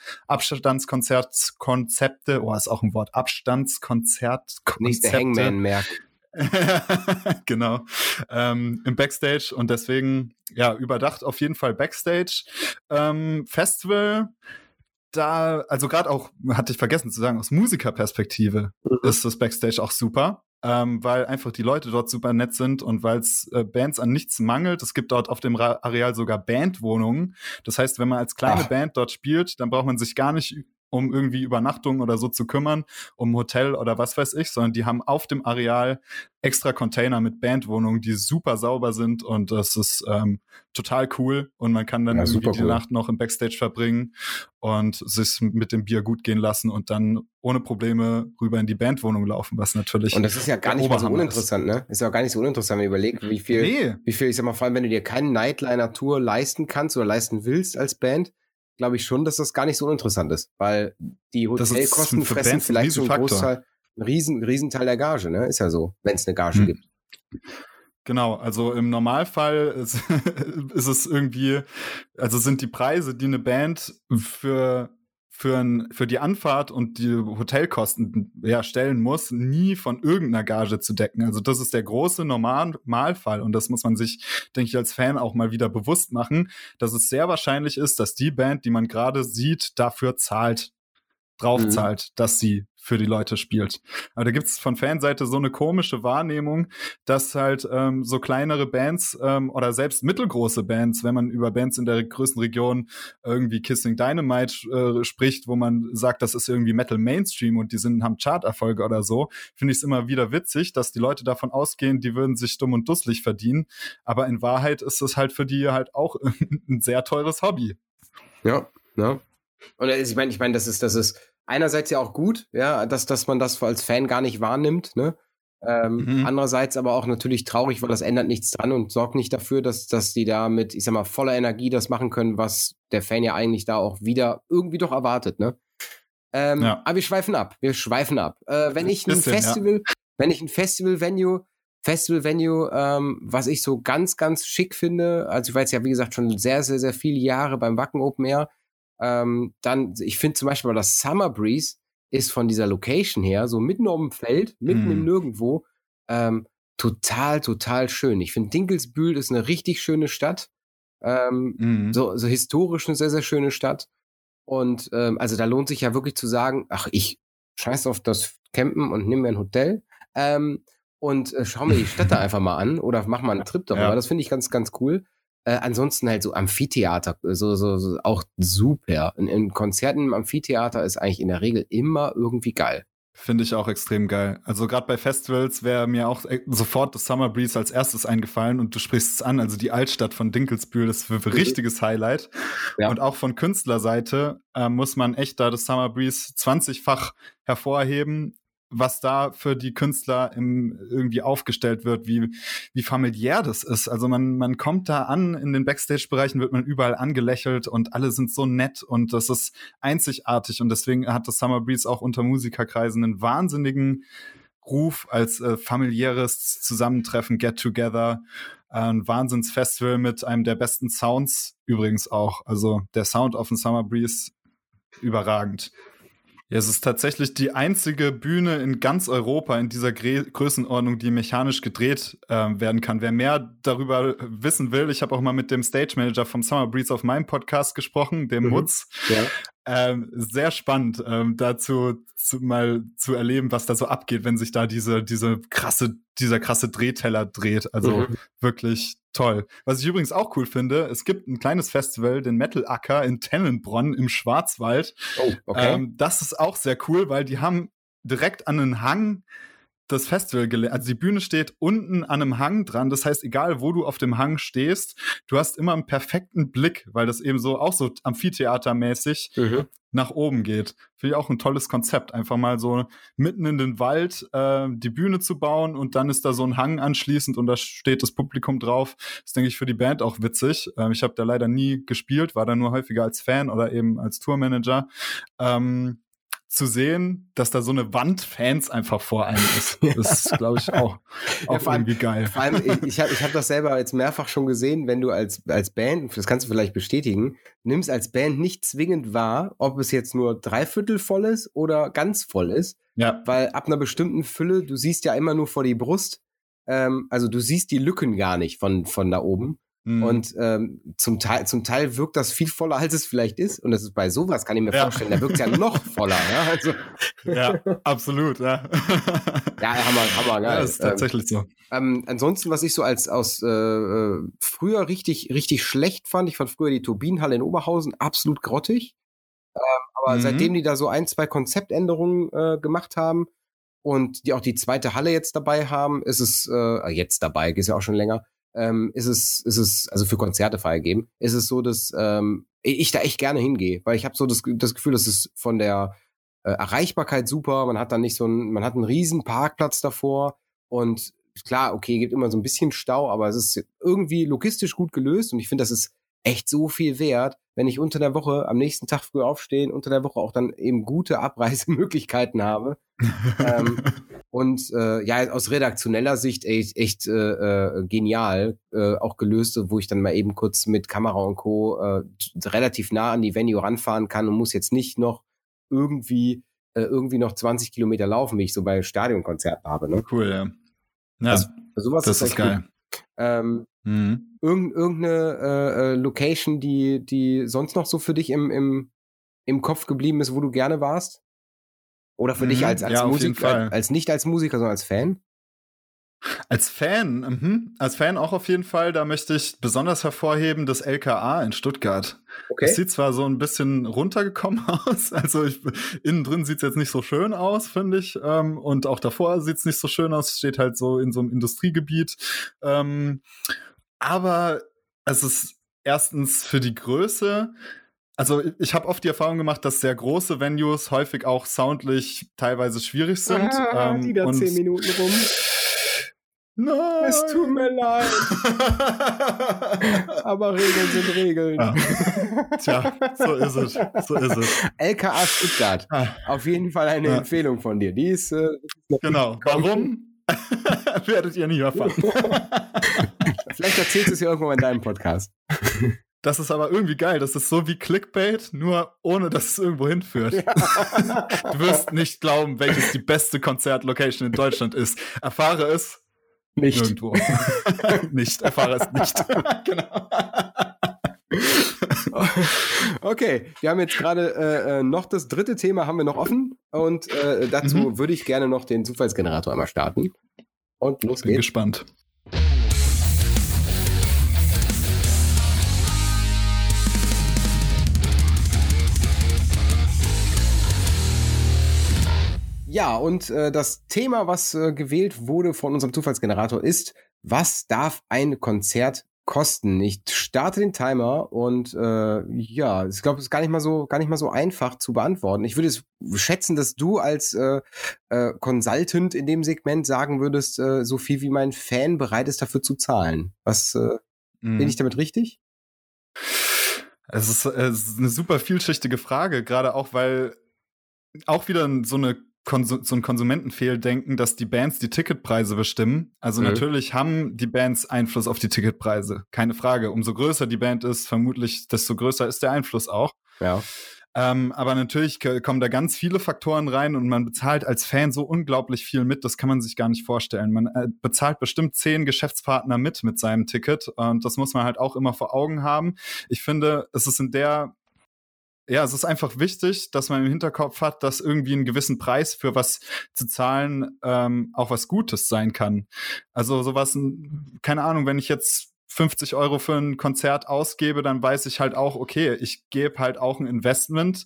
[SPEAKER 3] Abstandskonzertkonzepte. Oh, ist auch ein Wort. Abstandskonzert.
[SPEAKER 2] Nächste Hangman merken.
[SPEAKER 3] Genau. Ähm, im Backstage und deswegen, ja, überdacht auf jeden Fall Backstage. Ähm, Festival, da, also gerade auch, hatte ich vergessen zu sagen, aus Musikerperspektive
[SPEAKER 2] Mhm.
[SPEAKER 3] ist das Backstage auch super. Ähm, weil einfach die Leute dort super nett sind und weil es äh, Bands an nichts mangelt. Es gibt dort auf dem Ra- Areal sogar Bandwohnungen. Das heißt, wenn man als kleine
[SPEAKER 2] Ach.
[SPEAKER 3] Band dort spielt, dann braucht man sich gar nicht um irgendwie Übernachtung oder so zu kümmern, um Hotel oder was weiß ich, sondern die haben auf dem Areal extra Container mit Bandwohnungen, die super sauber sind und das ist ähm, total cool und man kann dann
[SPEAKER 2] Ja,
[SPEAKER 3] irgendwie
[SPEAKER 2] super
[SPEAKER 3] die
[SPEAKER 2] cool.
[SPEAKER 3] Nacht noch im Backstage verbringen und sich mit dem Bier gut gehen lassen und dann ohne Probleme rüber in die Bandwohnung laufen, was natürlich
[SPEAKER 2] Und das ist ja gar
[SPEAKER 3] der
[SPEAKER 2] nicht mal so
[SPEAKER 3] Oberhammer
[SPEAKER 2] uninteressant, ne? Ist ja auch gar nicht so uninteressant, wenn du überlegst, wie viel,
[SPEAKER 3] Nee.
[SPEAKER 2] wie viel, ich sag mal, vor allem, wenn du dir keine Nightliner-Tour leisten kannst oder leisten willst als Band, glaube ich schon, dass das gar nicht so uninteressant ist. Weil die
[SPEAKER 3] Das ist
[SPEAKER 2] Hotelkosten
[SPEAKER 3] für
[SPEAKER 2] fressen
[SPEAKER 3] Bands ein
[SPEAKER 2] vielleicht so einen
[SPEAKER 3] Riesenfaktor.
[SPEAKER 2] Großteil, einen riesen, Riesenteil der Gage, ne? Ist ja so, wenn es eine Gage
[SPEAKER 3] Hm.
[SPEAKER 2] gibt.
[SPEAKER 3] Genau, also im Normalfall ist, ist es irgendwie, also sind die Preise, die eine Band für für, ein, für die Anfahrt und die Hotelkosten ja, stellen muss, nie von irgendeiner Gage zu decken. Also das ist der große Normalfall und das muss man sich, denke ich, als Fan auch mal wieder bewusst machen, dass es sehr wahrscheinlich ist, dass die Band, die man gerade sieht, dafür zahlt, drauf
[SPEAKER 2] Mhm.
[SPEAKER 3] zahlt, dass sie für die Leute spielt. Aber da gibt's von Fanseite so eine komische Wahrnehmung, dass halt ähm, so kleinere Bands ähm, oder selbst mittelgroße Bands, wenn man über Bands in der größten Region irgendwie Kissing Dynamite äh, spricht, wo man sagt, das ist irgendwie Metal Mainstream und die sind haben Charterfolge oder so, finde ich es immer wieder witzig, dass die Leute davon ausgehen, die würden sich dumm und dusselig verdienen. Aber in Wahrheit ist es halt für die halt auch ein sehr teures Hobby.
[SPEAKER 2] Ja, ja. Und ich meine, ich meine, das ist, das ist einerseits ja auch gut, ja, dass, dass man das als Fan gar nicht wahrnimmt, ne? Ähm,
[SPEAKER 3] Mhm.
[SPEAKER 2] Andererseits aber auch natürlich traurig, weil das ändert nichts dran und sorgt nicht dafür, dass, dass die da mit, ich sag mal, voller Energie das machen können, was der Fan ja eigentlich da auch wieder irgendwie doch erwartet, ne? Ähm,
[SPEAKER 3] Ja.
[SPEAKER 2] Aber wir schweifen ab, wir schweifen ab. Äh, wenn ich ein
[SPEAKER 3] Bisschen, ja.
[SPEAKER 2] Festival, wenn ich ein Festival-Venue, Festival-Venue, ähm, was ich so ganz, ganz schick finde, also ich war jetzt ja, wie gesagt, schon sehr, sehr, sehr viele Jahre beim Wacken Open Air, ähm, dann, ich finde zum Beispiel das Summer Breeze ist von dieser Location her, so mitten auf dem Feld, mitten
[SPEAKER 3] Mhm.
[SPEAKER 2] im Nirgendwo, ähm, total, total schön. Ich finde Dinkelsbühl ist eine richtig schöne Stadt, ähm,
[SPEAKER 3] Mhm.
[SPEAKER 2] so, so historisch eine sehr, sehr schöne Stadt. Und ähm, also da lohnt sich ja wirklich zu sagen, ach, ich scheiß auf das Campen und nimm mir ein Hotel ähm, und äh, schau mir die Städte einfach mal an oder mach mal einen Trip darüber.
[SPEAKER 3] Ja.
[SPEAKER 2] Das finde ich ganz, ganz cool. Äh, ansonsten halt so Amphitheater, so, so, so auch super. In, in Konzerten im Amphitheater ist eigentlich in der Regel immer irgendwie geil.
[SPEAKER 3] Finde ich auch extrem geil. Also gerade bei Festivals wäre mir auch sofort das Summer Breeze als erstes eingefallen und du sprichst es an, also die Altstadt von Dinkelsbühl, das ist ein mhm. richtiges Highlight. Ja. Und auch von Künstlerseite äh, muss man echt da das Summer Breeze zwanzigfach hervorheben, was da für die Künstler im, irgendwie aufgestellt wird, wie, wie familiär das ist. Also man, man kommt da an, in den Backstage-Bereichen wird man überall angelächelt und alle sind so nett und das ist einzigartig und deswegen hat das Summer Breeze auch unter Musikerkreisen einen wahnsinnigen Ruf als äh, familiäres Zusammentreffen, Get-Together, äh, ein Wahnsinnsfestival mit einem der besten Sounds übrigens auch. Also der Sound auf dem Summer Breeze, überragend. Ja, es ist tatsächlich die einzige Bühne in ganz Europa in dieser Gre- Größenordnung, die mechanisch gedreht äh, werden kann. Wer mehr darüber wissen will, ich habe auch mal mit dem Stage Manager vom Summer Breeze auf meinem Podcast gesprochen, dem mhm. Mutz. Ja. Ähm, sehr spannend, ähm, dazu zu, mal zu erleben, was da so abgeht, wenn sich da diese, diese krasse, dieser krasse Drehteller dreht. Also mhm. wirklich toll. Was ich übrigens auch cool finde, es gibt ein kleines Festival, den Metal Acker in Tennenbronn im Schwarzwald.
[SPEAKER 2] Oh, okay.
[SPEAKER 3] Ähm, das ist auch sehr cool, weil die haben direkt an einen Hang das Festival gelegt. Also die Bühne steht unten an einem Hang dran. Das heißt, egal wo du auf dem Hang stehst, du hast immer einen perfekten Blick, weil das eben so auch so amphitheatermäßig mhm. nach oben geht. Finde ich auch ein tolles Konzept. Einfach mal so mitten in den Wald äh, die Bühne zu bauen und dann ist da so ein Hang anschließend und da steht das Publikum drauf. Das denke ich für die Band auch witzig. Ähm, ich habe da leider nie gespielt, war da nur häufiger als Fan oder eben als Tourmanager. Ähm, zu sehen, dass da so eine Wand Fans einfach vor einem ist. Das ist, glaube ich, auch, auch ja, irgendwie geil.
[SPEAKER 2] Vor allem, ich habe ich hab das selber jetzt mehrfach schon gesehen, wenn du als, als Band, das kannst du vielleicht bestätigen, nimmst als Band nicht zwingend wahr, ob es jetzt nur dreiviertel voll ist oder ganz voll ist.
[SPEAKER 3] Ja.
[SPEAKER 2] Weil ab einer bestimmten Fülle, du siehst ja immer nur vor die Brust, ähm, also du siehst die Lücken gar nicht von, von da oben. Mhm. Und ähm, zum Teil, zum Teil wirkt das viel voller, als es vielleicht ist. Und das ist bei sowas, kann ich mir ja. vorstellen, da wirkt es ja noch voller. Ja, also.
[SPEAKER 3] ja absolut. Ja,
[SPEAKER 2] ja Hammer, Hammer, geil.
[SPEAKER 3] Ja, das ist tatsächlich
[SPEAKER 2] ähm,
[SPEAKER 3] so.
[SPEAKER 2] Ähm, ansonsten, was ich so als aus äh, früher richtig, richtig schlecht fand, ich fand früher die Turbinenhalle in Oberhausen absolut grottig. Ähm, aber mhm. seitdem die da so ein, zwei Konzeptänderungen äh, gemacht haben und die auch die zweite Halle jetzt dabei haben, ist es äh, jetzt dabei, ist ja auch schon länger. Ähm, ist es, ist es, also für Konzerte freigegeben, ist es so, dass ähm, ich da echt gerne hingehe, weil ich habe so das, das Gefühl, das ist von der äh, Erreichbarkeit super, man hat dann nicht so einen, man hat einen riesen Parkplatz davor und klar, okay, gibt immer so ein bisschen Stau, aber es ist irgendwie logistisch gut gelöst und ich finde, das ist echt so viel wert, wenn ich unter der Woche am nächsten Tag früh aufstehen, unter der Woche auch dann eben gute Abreisemöglichkeiten habe. ähm, und äh, ja, aus redaktioneller Sicht echt, echt äh, äh, genial äh, auch gelöst, wo ich dann mal eben kurz mit Kamera und Co. Äh, relativ nah an die Venue ranfahren kann und muss jetzt nicht noch irgendwie äh, irgendwie noch zwanzig Kilometer laufen, wie ich so bei Stadionkonzerten habe. Ne?
[SPEAKER 3] Cool, ja. Ja,
[SPEAKER 2] also, sowas
[SPEAKER 3] das ist, ist geil.
[SPEAKER 2] Ähm, mhm. irgend, irgendeine äh, Location, die, die sonst noch so für dich im, im, im Kopf geblieben ist, wo du gerne warst? Oder für mhm. dich als, als
[SPEAKER 3] ja,
[SPEAKER 2] Musiker, als, als nicht als Musiker, sondern als Fan?
[SPEAKER 3] Als Fan, mhm. als Fan auch auf jeden Fall. Da möchte ich besonders hervorheben das L K A in Stuttgart. Okay. Das sieht zwar so ein bisschen runtergekommen aus, also ich, innen drin sieht es jetzt nicht so schön aus, finde ich. Ähm, und auch davor sieht es nicht so schön aus. Steht halt so in so einem Industriegebiet. Ähm, aber es ist erstens für die Größe. Also ich habe oft die Erfahrung gemacht, dass sehr große Venues häufig auch soundlich teilweise schwierig sind.
[SPEAKER 2] Ah, ähm, wieder zehn Minuten rum.
[SPEAKER 3] Nein.
[SPEAKER 2] Es tut mir leid. Aber Regeln sind Regeln.
[SPEAKER 3] Ja. Tja, so ist es. So ist es.
[SPEAKER 2] L K A Stuttgart. Ah. Auf jeden Fall eine ja. Empfehlung von dir. Die ist äh,
[SPEAKER 3] genau. Warum? Werdet ihr nie erfahren.
[SPEAKER 2] Vielleicht erzählst du es ja irgendwann in deinem Podcast.
[SPEAKER 3] Das ist aber irgendwie geil. Das ist so wie Clickbait, nur ohne, dass es irgendwo hinführt. Ja. Du wirst nicht glauben, welches die beste Konzertlocation in Deutschland ist. Erfahre es
[SPEAKER 2] nicht.
[SPEAKER 3] Irgendwo. Nicht. Erfahre es nicht. Genau.
[SPEAKER 2] Okay, wir haben jetzt gerade äh, noch das dritte Thema haben wir noch offen und äh, dazu mhm. würde ich gerne noch den Zufallsgenerator einmal starten. Und los
[SPEAKER 3] Bin
[SPEAKER 2] geht's.
[SPEAKER 3] gespannt.
[SPEAKER 2] ja, und äh, das Thema, was äh, gewählt wurde von unserem Zufallsgenerator ist, was darf ein Konzert kosten? Ich starte den Timer und äh, ja, ich glaube, es ist gar nicht mal so, gar nicht mal so einfach zu beantworten. Ich würde es schätzen, dass du als äh, äh, Consultant in dem Segment sagen würdest, äh, so viel wie mein Fan bereit ist, dafür zu zahlen. Was äh,
[SPEAKER 3] Mhm.
[SPEAKER 2] bin ich damit richtig?
[SPEAKER 3] Es ist, es ist eine super vielschichtige Frage, gerade auch, weil auch wieder so eine Konsu- so ein Konsumentenfehldenken, dass die Bands die Ticketpreise bestimmen. Also
[SPEAKER 2] Mhm.
[SPEAKER 3] natürlich haben die Bands Einfluss auf die Ticketpreise, keine Frage. Umso größer die Band ist, vermutlich, desto größer ist der Einfluss auch.
[SPEAKER 2] Ja.
[SPEAKER 3] Ähm, aber natürlich k- kommen da ganz viele Faktoren rein und man bezahlt als Fan so unglaublich viel mit, das kann man sich gar nicht vorstellen. Man äh, bezahlt bestimmt zehn Geschäftspartner mit mit seinem Ticket und das muss man halt auch immer vor Augen haben. Ich finde, es ist in der Ja, es ist einfach wichtig, dass man im Hinterkopf hat, dass irgendwie einen gewissen Preis für was zu zahlen ähm, auch was Gutes sein kann. Also sowas, keine Ahnung, wenn ich jetzt fünfzig Euro für ein Konzert ausgebe, dann weiß ich halt auch, okay, ich gebe halt auch ein Investment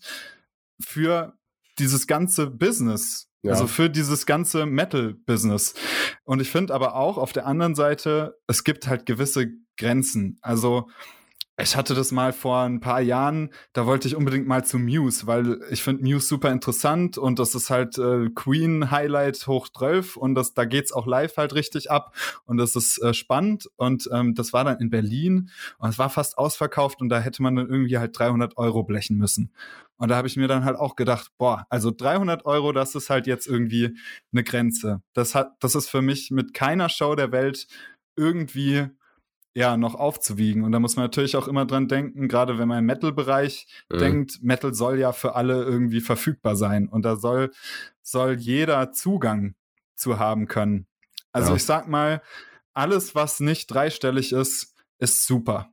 [SPEAKER 3] für dieses ganze Business.
[SPEAKER 2] Ja.
[SPEAKER 3] Also für dieses ganze Metal-Business. Und ich finde aber auch auf der anderen Seite, es gibt halt gewisse Grenzen. Also ich hatte das mal vor ein paar Jahren, da wollte ich unbedingt mal zu Muse, weil ich finde Muse super interessant und das ist halt äh, Queen-Highlight hoch zwölf und das, da geht's auch live halt richtig ab und das ist äh, spannend und ähm, das war dann in Berlin und es war fast ausverkauft und da hätte man dann irgendwie halt dreihundert Euro blechen müssen. Und da habe ich mir dann halt auch gedacht, boah, also dreihundert Euro, das ist halt jetzt irgendwie eine Grenze. Das hat, das ist für mich mit keiner Show der Welt irgendwie ja, noch aufzuwiegen. Und da muss man natürlich auch immer dran denken, gerade wenn man im Metal-Bereich
[SPEAKER 2] Mhm.
[SPEAKER 3] denkt, Metal soll ja für alle irgendwie verfügbar sein. Und da soll, soll jeder Zugang zu haben können. Also
[SPEAKER 2] Ja.
[SPEAKER 3] ich sag mal, alles, was nicht dreistellig ist, ist super.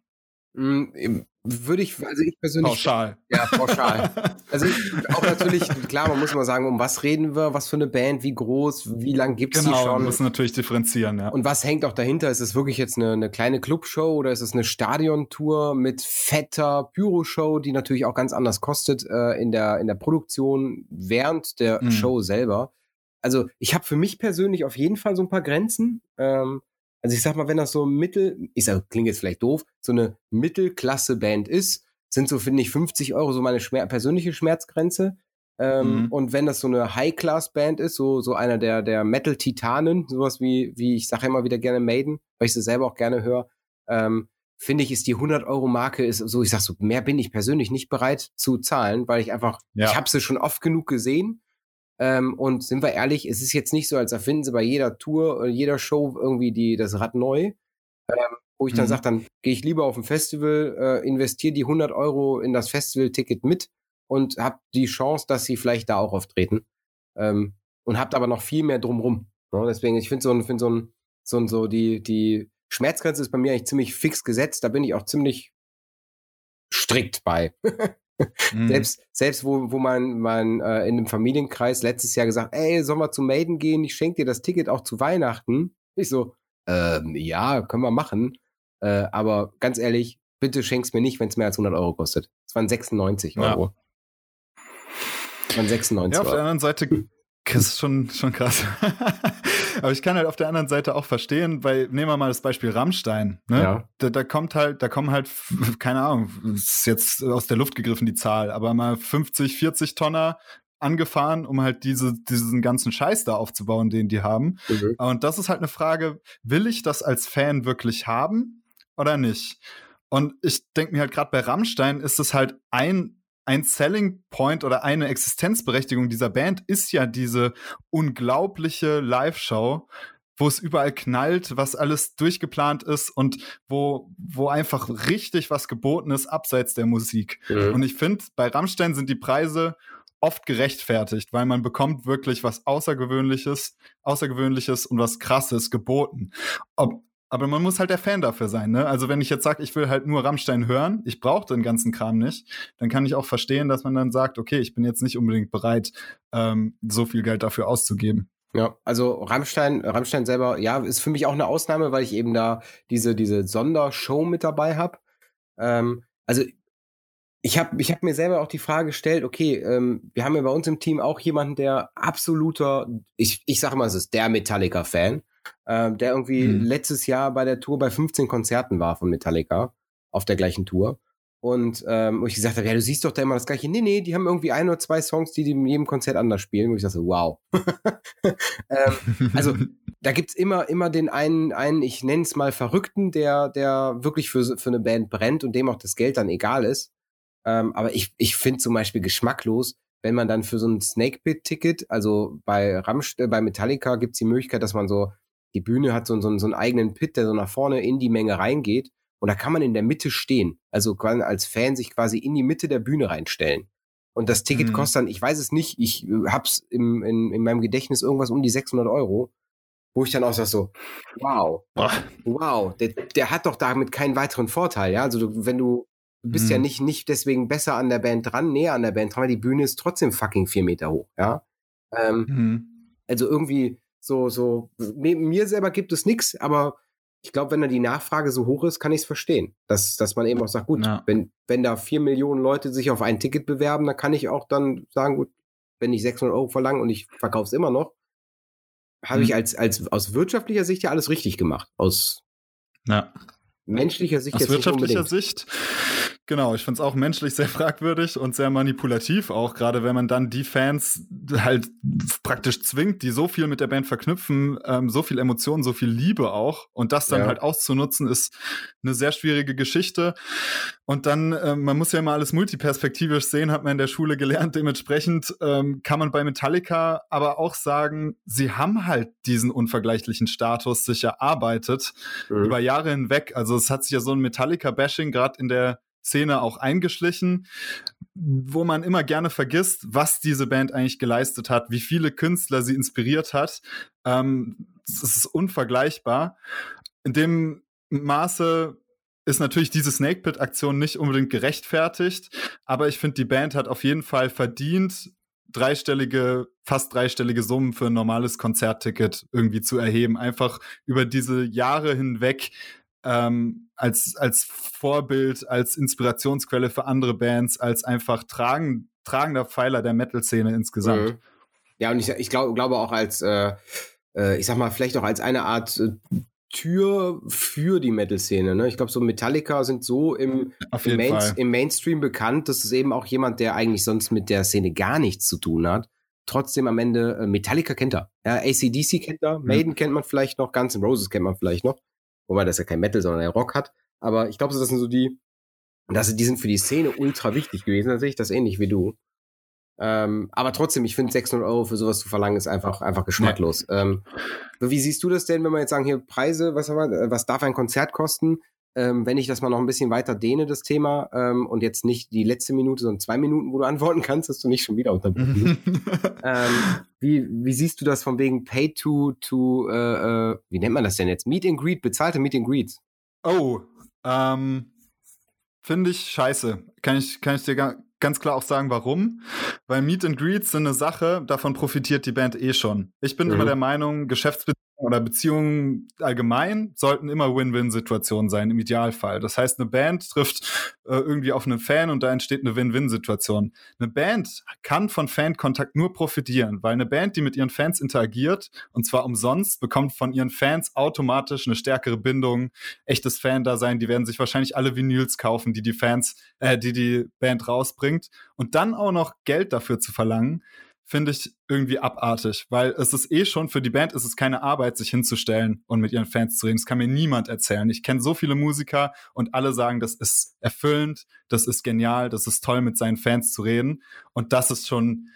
[SPEAKER 2] Mm, Würde ich, also ich persönlich.
[SPEAKER 3] Pauschal.
[SPEAKER 2] Ja, pauschal. Also ich, auch natürlich, klar, man muss mal sagen, um was reden wir, was für eine Band, wie groß, wie lang gibt's
[SPEAKER 3] Genau,
[SPEAKER 2] die
[SPEAKER 3] man
[SPEAKER 2] schon?
[SPEAKER 3] muss natürlich differenzieren, ja.
[SPEAKER 2] Und was hängt auch dahinter? Ist es wirklich jetzt eine, eine kleine Clubshow oder ist es eine Stadiontour mit fetter Pyroshow, die natürlich auch ganz anders kostet äh, in der in der Produktion während der
[SPEAKER 3] Mhm.
[SPEAKER 2] Show selber? Also ich habe für mich persönlich auf jeden Fall so ein paar Grenzen. Ähm, also ich sag mal, wenn das so mittel, ich sag, klingt jetzt vielleicht doof, so eine Mittelklasse-Band ist, sind so, finde ich, fünfzig Euro so meine Schmer- persönliche Schmerzgrenze. Ähm,
[SPEAKER 3] Mhm.
[SPEAKER 2] Und wenn das so eine High-Class-Band ist, so, so einer der, der Metal-Titanen, sowas wie, wie ich sage immer wieder gerne Maiden, weil ich sie selber auch gerne höre, ähm, finde ich, ist die hundert-Euro-Marke, ist so, ich sag so, mehr bin ich persönlich nicht bereit zu zahlen, weil ich einfach,
[SPEAKER 3] Ja.
[SPEAKER 2] ich habe sie schon oft genug gesehen. Ähm, und sind wir ehrlich, es ist jetzt nicht so, als erfinden sie bei jeder Tour oder jeder Show irgendwie die, das Rad neu. Ähm, wo ich dann
[SPEAKER 3] Mhm.
[SPEAKER 2] sage, dann gehe ich lieber auf ein Festival, äh, investiere die hundert Euro in das Festival-Ticket mit und habe die Chance, dass sie vielleicht da auch auftreten. Ähm, und habt aber noch viel mehr drumrum. Ja, deswegen, ich finde so ein, find so ein, so ein, so die, die Schmerzgrenze ist bei mir eigentlich ziemlich fix gesetzt. Da bin ich auch ziemlich strikt bei.
[SPEAKER 3] Mhm.
[SPEAKER 2] Selbst, selbst wo, wo mein, mein äh, in einem Familienkreis letztes Jahr gesagt, ey, sollen wir zu Maiden gehen? Ich schenke dir das Ticket auch zu Weihnachten. Ich so, ähm, ja, können wir machen. Äh, aber ganz ehrlich, bitte schenk's mir nicht, wenn es mehr als hundert Euro kostet. Es waren sechsundneunzig
[SPEAKER 3] Ja.
[SPEAKER 2] Euro. Es waren sechsundneunzig
[SPEAKER 3] Ja, auf der
[SPEAKER 2] Euro.
[SPEAKER 3] anderen Seite, das ist schon, schon krass. Aber ich kann halt auf der anderen Seite auch verstehen, weil, nehmen wir mal das Beispiel Rammstein, ne?
[SPEAKER 2] Ja.
[SPEAKER 3] Da, da kommt halt, da kommen halt, keine Ahnung, ist jetzt aus der Luft gegriffen die Zahl, aber mal fünfzig, vierzig Tonner angefahren, um halt diese, diesen ganzen Scheiß da aufzubauen, den die haben.
[SPEAKER 2] Mhm.
[SPEAKER 3] Und das ist halt eine Frage, will ich das als Fan wirklich haben oder nicht? Und ich denke mir halt gerade bei Rammstein ist es halt ein Ein Selling Point oder eine Existenzberechtigung dieser Band ist ja diese unglaubliche Live-Show, wo es überall knallt, was alles durchgeplant ist und wo, wo einfach richtig was geboten ist abseits der Musik.
[SPEAKER 2] Mhm.
[SPEAKER 3] Und ich finde, bei Rammstein sind die Preise oft gerechtfertigt, weil man bekommt wirklich was Außergewöhnliches, Außergewöhnliches und was Krasses geboten. Ob Aber man muss halt der Fan dafür sein, ne? Also wenn ich jetzt sage, ich will halt nur Rammstein hören, ich brauche den ganzen Kram nicht, dann kann ich auch verstehen, dass man dann sagt, okay, ich bin jetzt nicht unbedingt bereit, ähm, so viel Geld dafür auszugeben.
[SPEAKER 2] Ja, also Rammstein, Rammstein selber, ja, ist für mich auch eine Ausnahme, weil ich eben da diese, diese Sondershow mit dabei habe. Ähm, also ich habe ich hab mir selber auch die Frage gestellt, okay, ähm, wir haben ja bei uns im Team auch jemanden, der absoluter, ich, ich sage mal, es ist der Metallica-Fan, ähm, der irgendwie mhm. letztes Jahr bei der Tour bei fünfzehn Konzerten war von Metallica auf der gleichen Tour. Und ähm, wo ich gesagt habe, ja, du siehst doch da immer das Gleiche. Nee, nee, die haben irgendwie ein oder zwei Songs, die die in jedem Konzert anders spielen. Wo ich dachte, wow. ähm, also da gibt's immer immer den einen, einen ich nenne es mal Verrückten, der der wirklich für, für eine Band brennt und dem auch das Geld dann egal ist. Ähm, aber ich, ich finde zum Beispiel geschmacklos, wenn man dann für so ein Snakepit-Ticket, also bei Rammst- äh, bei Metallica gibt's die Möglichkeit, dass man so, die Bühne hat so, so, so einen eigenen Pit, der so nach vorne in die Menge reingeht. Und da kann man in der Mitte stehen. Also quasi als Fan sich quasi in die Mitte der Bühne reinstellen. Und das Ticket mhm. kostet dann, ich weiß es nicht, ich hab's im, in, in meinem Gedächtnis irgendwas um die sechshundert Euro. Wo ich dann auch sag so, wow, Boah. wow, der, der hat doch damit keinen weiteren Vorteil. Ja, also du, wenn du, du bist mhm. ja nicht, nicht deswegen besser an der Band dran, näher an der Band dran, weil die Bühne ist trotzdem fucking vier Meter hoch. Ja, ähm, mhm. also irgendwie so, so, neben mir selber gibt es nichts, aber ich glaube, wenn da die Nachfrage so hoch ist, kann ich es verstehen. Dass, dass man eben auch sagt, gut, ja. wenn, wenn da vier Millionen Leute sich auf ein Ticket bewerben, dann kann ich auch dann sagen, gut, wenn ich sechshundert Euro verlange und ich verkaufe es immer noch, habe hm. ich als, als aus wirtschaftlicher Sicht ja alles richtig gemacht. Aus
[SPEAKER 3] ja.
[SPEAKER 2] menschlicher Sicht
[SPEAKER 3] aus
[SPEAKER 2] jetzt
[SPEAKER 3] wirtschaftlicher
[SPEAKER 2] nicht unbedingt.
[SPEAKER 3] Sicht, genau, ich finde es auch menschlich sehr fragwürdig und sehr manipulativ auch, gerade wenn man dann die Fans halt praktisch zwingt, die so viel mit der Band verknüpfen, ähm, so viel Emotionen, so viel Liebe auch, und das dann ja. halt auszunutzen, ist eine sehr schwierige Geschichte. Und dann, ähm, man muss ja immer alles multiperspektivisch sehen, hat man in der Schule gelernt, dementsprechend ähm, kann man bei Metallica aber auch sagen, sie haben halt diesen unvergleichlichen Status sich erarbeitet mhm. über Jahre hinweg. Also es hat sich ja so ein Metallica-Bashing gerade in der Szene auch eingeschlichen, wo man immer gerne vergisst, was diese Band eigentlich geleistet hat, wie viele Künstler sie inspiriert hat. Ähm, es ist unvergleichbar. In dem Maße ist natürlich diese Snakepit-Aktion nicht unbedingt gerechtfertigt, aber ich finde, die Band hat auf jeden Fall verdient, dreistellige, fast dreistellige Summen für ein normales Konzertticket irgendwie zu erheben, einfach über diese Jahre hinweg ähm, als, als Vorbild, als Inspirationsquelle für andere Bands, als einfach tragen, tragender Pfeiler der Metal-Szene insgesamt.
[SPEAKER 2] Mhm. Ja, und ich, ich glaube glaube auch als, äh, äh, ich sag mal, vielleicht auch als eine Art äh, Tür für die Metal-Szene. Ne? Ich glaube, so Metallica sind so im, im, Main, im Mainstream bekannt, dass es eben auch jemand, der eigentlich sonst mit der Szene gar nichts zu tun hat, trotzdem am Ende äh, Metallica kennt er. Ja, A C D C kennt er, Maiden mhm. kennt man vielleicht noch, Guns N' Roses kennt man vielleicht noch. Wobei das ja kein Metal, sondern der Rock hat. Aber ich glaube, das sind so die, das, die sind für die Szene ultra wichtig gewesen. Da sehe ich das ähnlich wie du. Ähm, aber trotzdem, ich finde sechshundert Euro für sowas zu verlangen, ist einfach, einfach geschmacklos. Nee. Ähm, wie siehst du das denn, wenn wir jetzt sagen, hier Preise, was, was darf ein Konzert kosten? Ähm, wenn ich das mal noch ein bisschen weiter dehne, das Thema, ähm, und jetzt nicht die letzte Minute, sondern zwei Minuten, wo du antworten kannst, dass du nicht schon wieder unterbrochen bist. ähm, wie, wie siehst du das von wegen Pay to, to äh, äh, wie nennt man das denn jetzt? Meet and Greet, bezahlte Meet and Greets.
[SPEAKER 3] Oh, ähm, finde ich scheiße. Kann ich, kann ich dir gar ganz klar auch sagen, warum. Weil Meet and Greets sind eine Sache, davon profitiert die Band eh schon. Ich bin mhm. immer der Meinung, Geschäftsbeziehungen oder Beziehungen allgemein sollten immer Win-Win-Situationen sein, im Idealfall. Das heißt, eine Band trifft äh, irgendwie auf einen Fan und da entsteht eine Win-Win-Situation. Eine Band kann von Fankontakt nur profitieren, weil eine Band, die mit ihren Fans interagiert, und zwar umsonst, bekommt von ihren Fans automatisch eine stärkere Bindung, echtes Fan-Dasein. Die werden sich wahrscheinlich alle Vinyls kaufen, die die Fans, äh, die die Band rausbringt. Und dann auch noch Geld dafür zu verlangen, finde ich irgendwie abartig, weil es ist eh schon, für die Band ist es keine Arbeit, sich hinzustellen und mit ihren Fans zu reden. Das kann mir niemand erzählen. Ich kenne so viele Musiker und alle sagen, das ist erfüllend, das ist genial, das ist toll, mit seinen Fans zu reden. Und das ist schon,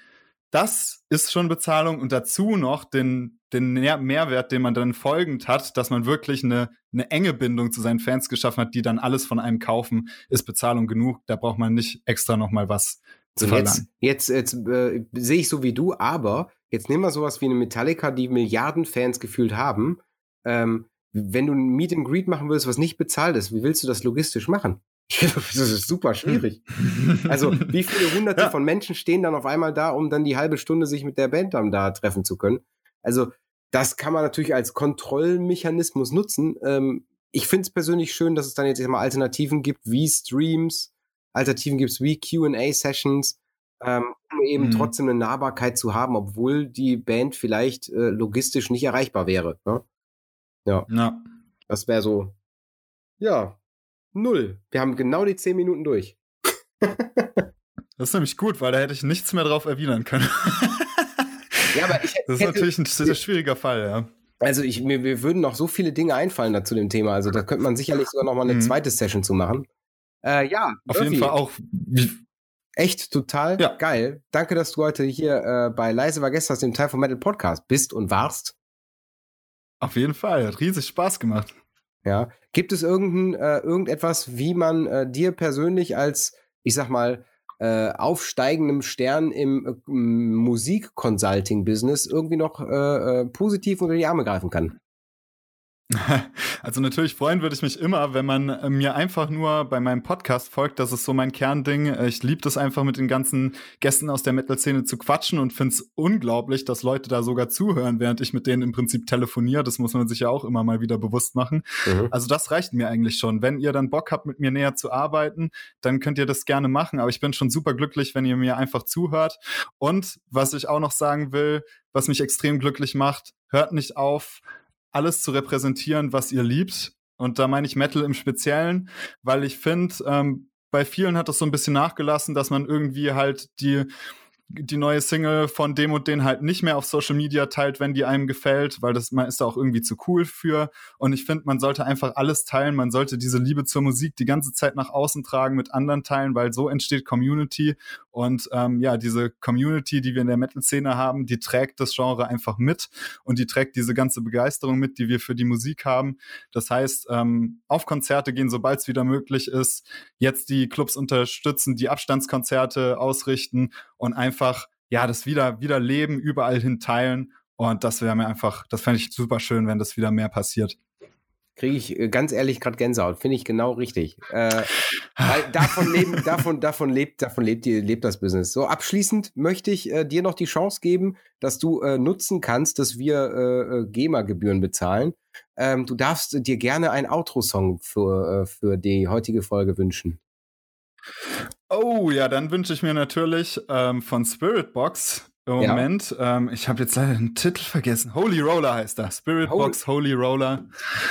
[SPEAKER 3] das ist schon Bezahlung, und dazu noch den, den Mehrwert, den man dann folgend hat, dass man wirklich eine, eine enge Bindung zu seinen Fans geschaffen hat, die dann alles von einem kaufen, ist Bezahlung genug. Da braucht man nicht extra nochmal was zu
[SPEAKER 2] so, jetzt jetzt, jetzt äh, sehe ich so wie du, aber jetzt nehmen wir sowas wie eine Metallica, die Milliarden Fans gefühlt haben. Ähm, wenn du ein Meet and Greet machen willst, was nicht bezahlt ist, wie willst du das logistisch machen? Das ist super schwierig. Also wie viele hunderte ja. von Menschen stehen dann auf einmal da, um dann die halbe Stunde sich mit der Band dann da treffen zu können? Also das kann man natürlich als Kontrollmechanismus nutzen. Ähm, ich finde es persönlich schön, dass es dann jetzt mal Alternativen gibt, wie Streams, Alternativen gibt es wie Q and A-Sessions, ähm, um eben mhm. trotzdem eine Nahbarkeit zu haben, obwohl die Band vielleicht äh, logistisch nicht erreichbar wäre. Ne? Ja.
[SPEAKER 3] ja.
[SPEAKER 2] Das wäre so, ja, null. Wir haben genau die zehn Minuten durch.
[SPEAKER 3] Das ist nämlich gut, weil da hätte ich nichts mehr drauf erwidern können.
[SPEAKER 2] Ja, aber ich hätte,
[SPEAKER 3] das ist natürlich ein sehr schwieriger Fall, ja.
[SPEAKER 2] Also ich, mir, mir würden noch so viele Dinge einfallen da zu dem Thema. Also da könnte man sicherlich sogar noch mal eine mhm. zweite Session zu machen. Äh, ja,
[SPEAKER 3] auf Murphy. Jeden Fall auch.
[SPEAKER 2] Echt total ja. geil. Danke, dass du heute hier äh, bei Leise war gestern, dem Time for Metal Podcast bist und warst.
[SPEAKER 3] Auf jeden Fall, hat riesig Spaß gemacht.
[SPEAKER 2] Ja. Gibt es irgendein, äh, irgendetwas, wie man äh, dir persönlich als, ich sag mal, äh, aufsteigendem Stern im äh, Musik-Consulting-Business irgendwie noch äh, äh, positiv unter die Arme greifen kann?
[SPEAKER 3] Also natürlich freuen würde ich mich immer, wenn man äh, mir einfach nur bei meinem Podcast folgt. Das ist so mein Kernding. Ich liebe das einfach, mit den ganzen Gästen aus der Metal-Szene zu quatschen und finde es unglaublich, dass Leute da sogar zuhören, während ich mit denen im Prinzip telefoniere. Das muss man sich ja auch immer mal wieder bewusst machen. Mhm. Also das reicht mir eigentlich schon. Wenn ihr dann Bock habt, mit mir näher zu arbeiten, dann könnt ihr das gerne machen. Aber ich bin schon super glücklich, wenn ihr mir einfach zuhört. Und was ich auch noch sagen will, was mich extrem glücklich macht, hört nicht auf, alles zu repräsentieren, was ihr liebt. Und da meine ich Metal im Speziellen, weil ich finde, ähm, bei vielen hat das so ein bisschen nachgelassen, dass man irgendwie halt die die neue Single von dem und den halt nicht mehr auf Social Media teilt, wenn die einem gefällt, weil das man ist da auch irgendwie zu cool für. Und ich finde, man sollte einfach alles teilen. Man sollte diese Liebe zur Musik die ganze Zeit nach außen tragen, mit anderen teilen, weil so entsteht Community. Und ähm, ja, diese Community, die wir in der Metal-Szene haben, die trägt das Genre einfach mit und die trägt diese ganze Begeisterung mit, die wir für die Musik haben. Das heißt, ähm, auf Konzerte gehen, sobald es wieder möglich ist, jetzt die Clubs unterstützen, die Abstandskonzerte ausrichten und einfach einfach, ja, das wieder, wieder leben, überall hin teilen. Und das wäre mir einfach, das fände ich super schön, wenn das wieder mehr passiert.
[SPEAKER 2] Kriege ich äh, ganz ehrlich gerade Gänsehaut. Finde ich genau richtig. Äh, weil davon leben, davon, davon lebt, davon lebt, die, lebt das Business. So, abschließend möchte ich äh, dir noch die Chance geben, dass du äh, nutzen kannst, dass wir äh, GEMA-Gebühren bezahlen. Ähm, du darfst dir gerne einen Outro-Song für, äh, für die heutige Folge wünschen.
[SPEAKER 3] Oh, ja, dann wünsche ich mir natürlich ähm, von Spiritbox im ja. Moment, ähm, ich habe jetzt leider den Titel vergessen. Holy Roller heißt das. Spiritbox Holy, Holy Roller.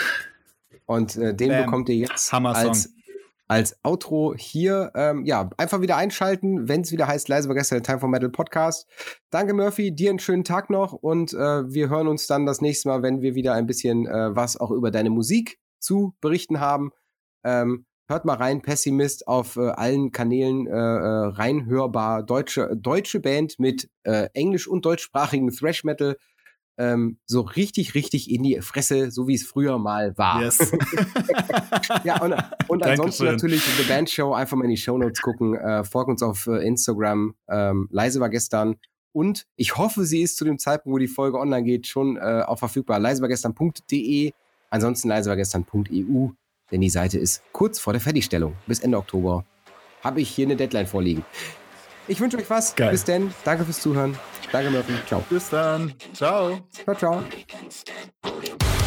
[SPEAKER 2] Und äh, den Bam. bekommt ihr jetzt als, als Outro hier. Ähm, ja, einfach wieder einschalten, wenn es wieder heißt, Leise war gestern, der Time for Metal Podcast. Danke, Murphy, dir einen schönen Tag noch und äh, wir hören uns dann das nächste Mal, wenn wir wieder ein bisschen äh, was auch über deine Musik zu berichten haben. Ähm, Hört mal rein, Pessimist auf äh, allen Kanälen äh, reinhörbar. Deutsche, deutsche Band mit äh, englisch- und deutschsprachigen Thrash-Metal. Ähm, so richtig, richtig in die Fresse, so wie es früher mal war. Yes. Ja, und, und ansonsten natürlich The Band Show, einfach mal in die Shownotes gucken. Äh, folgt uns auf äh, Instagram. Ähm, Leise war gestern. Und ich hoffe, sie ist zu dem Zeitpunkt, wo die Folge online geht, schon äh, auch verfügbar. leise war gestern punkt de. Ansonsten leise war gestern punkt e u. Denn die Seite ist kurz vor der Fertigstellung. Bis Ende Oktober habe ich hier eine Deadline vorliegen. Ich wünsche euch was. Geil. Bis denn. Danke fürs Zuhören. Danke, Murphy. Ciao.
[SPEAKER 3] Bis dann. Ciao.
[SPEAKER 2] Ciao, ciao.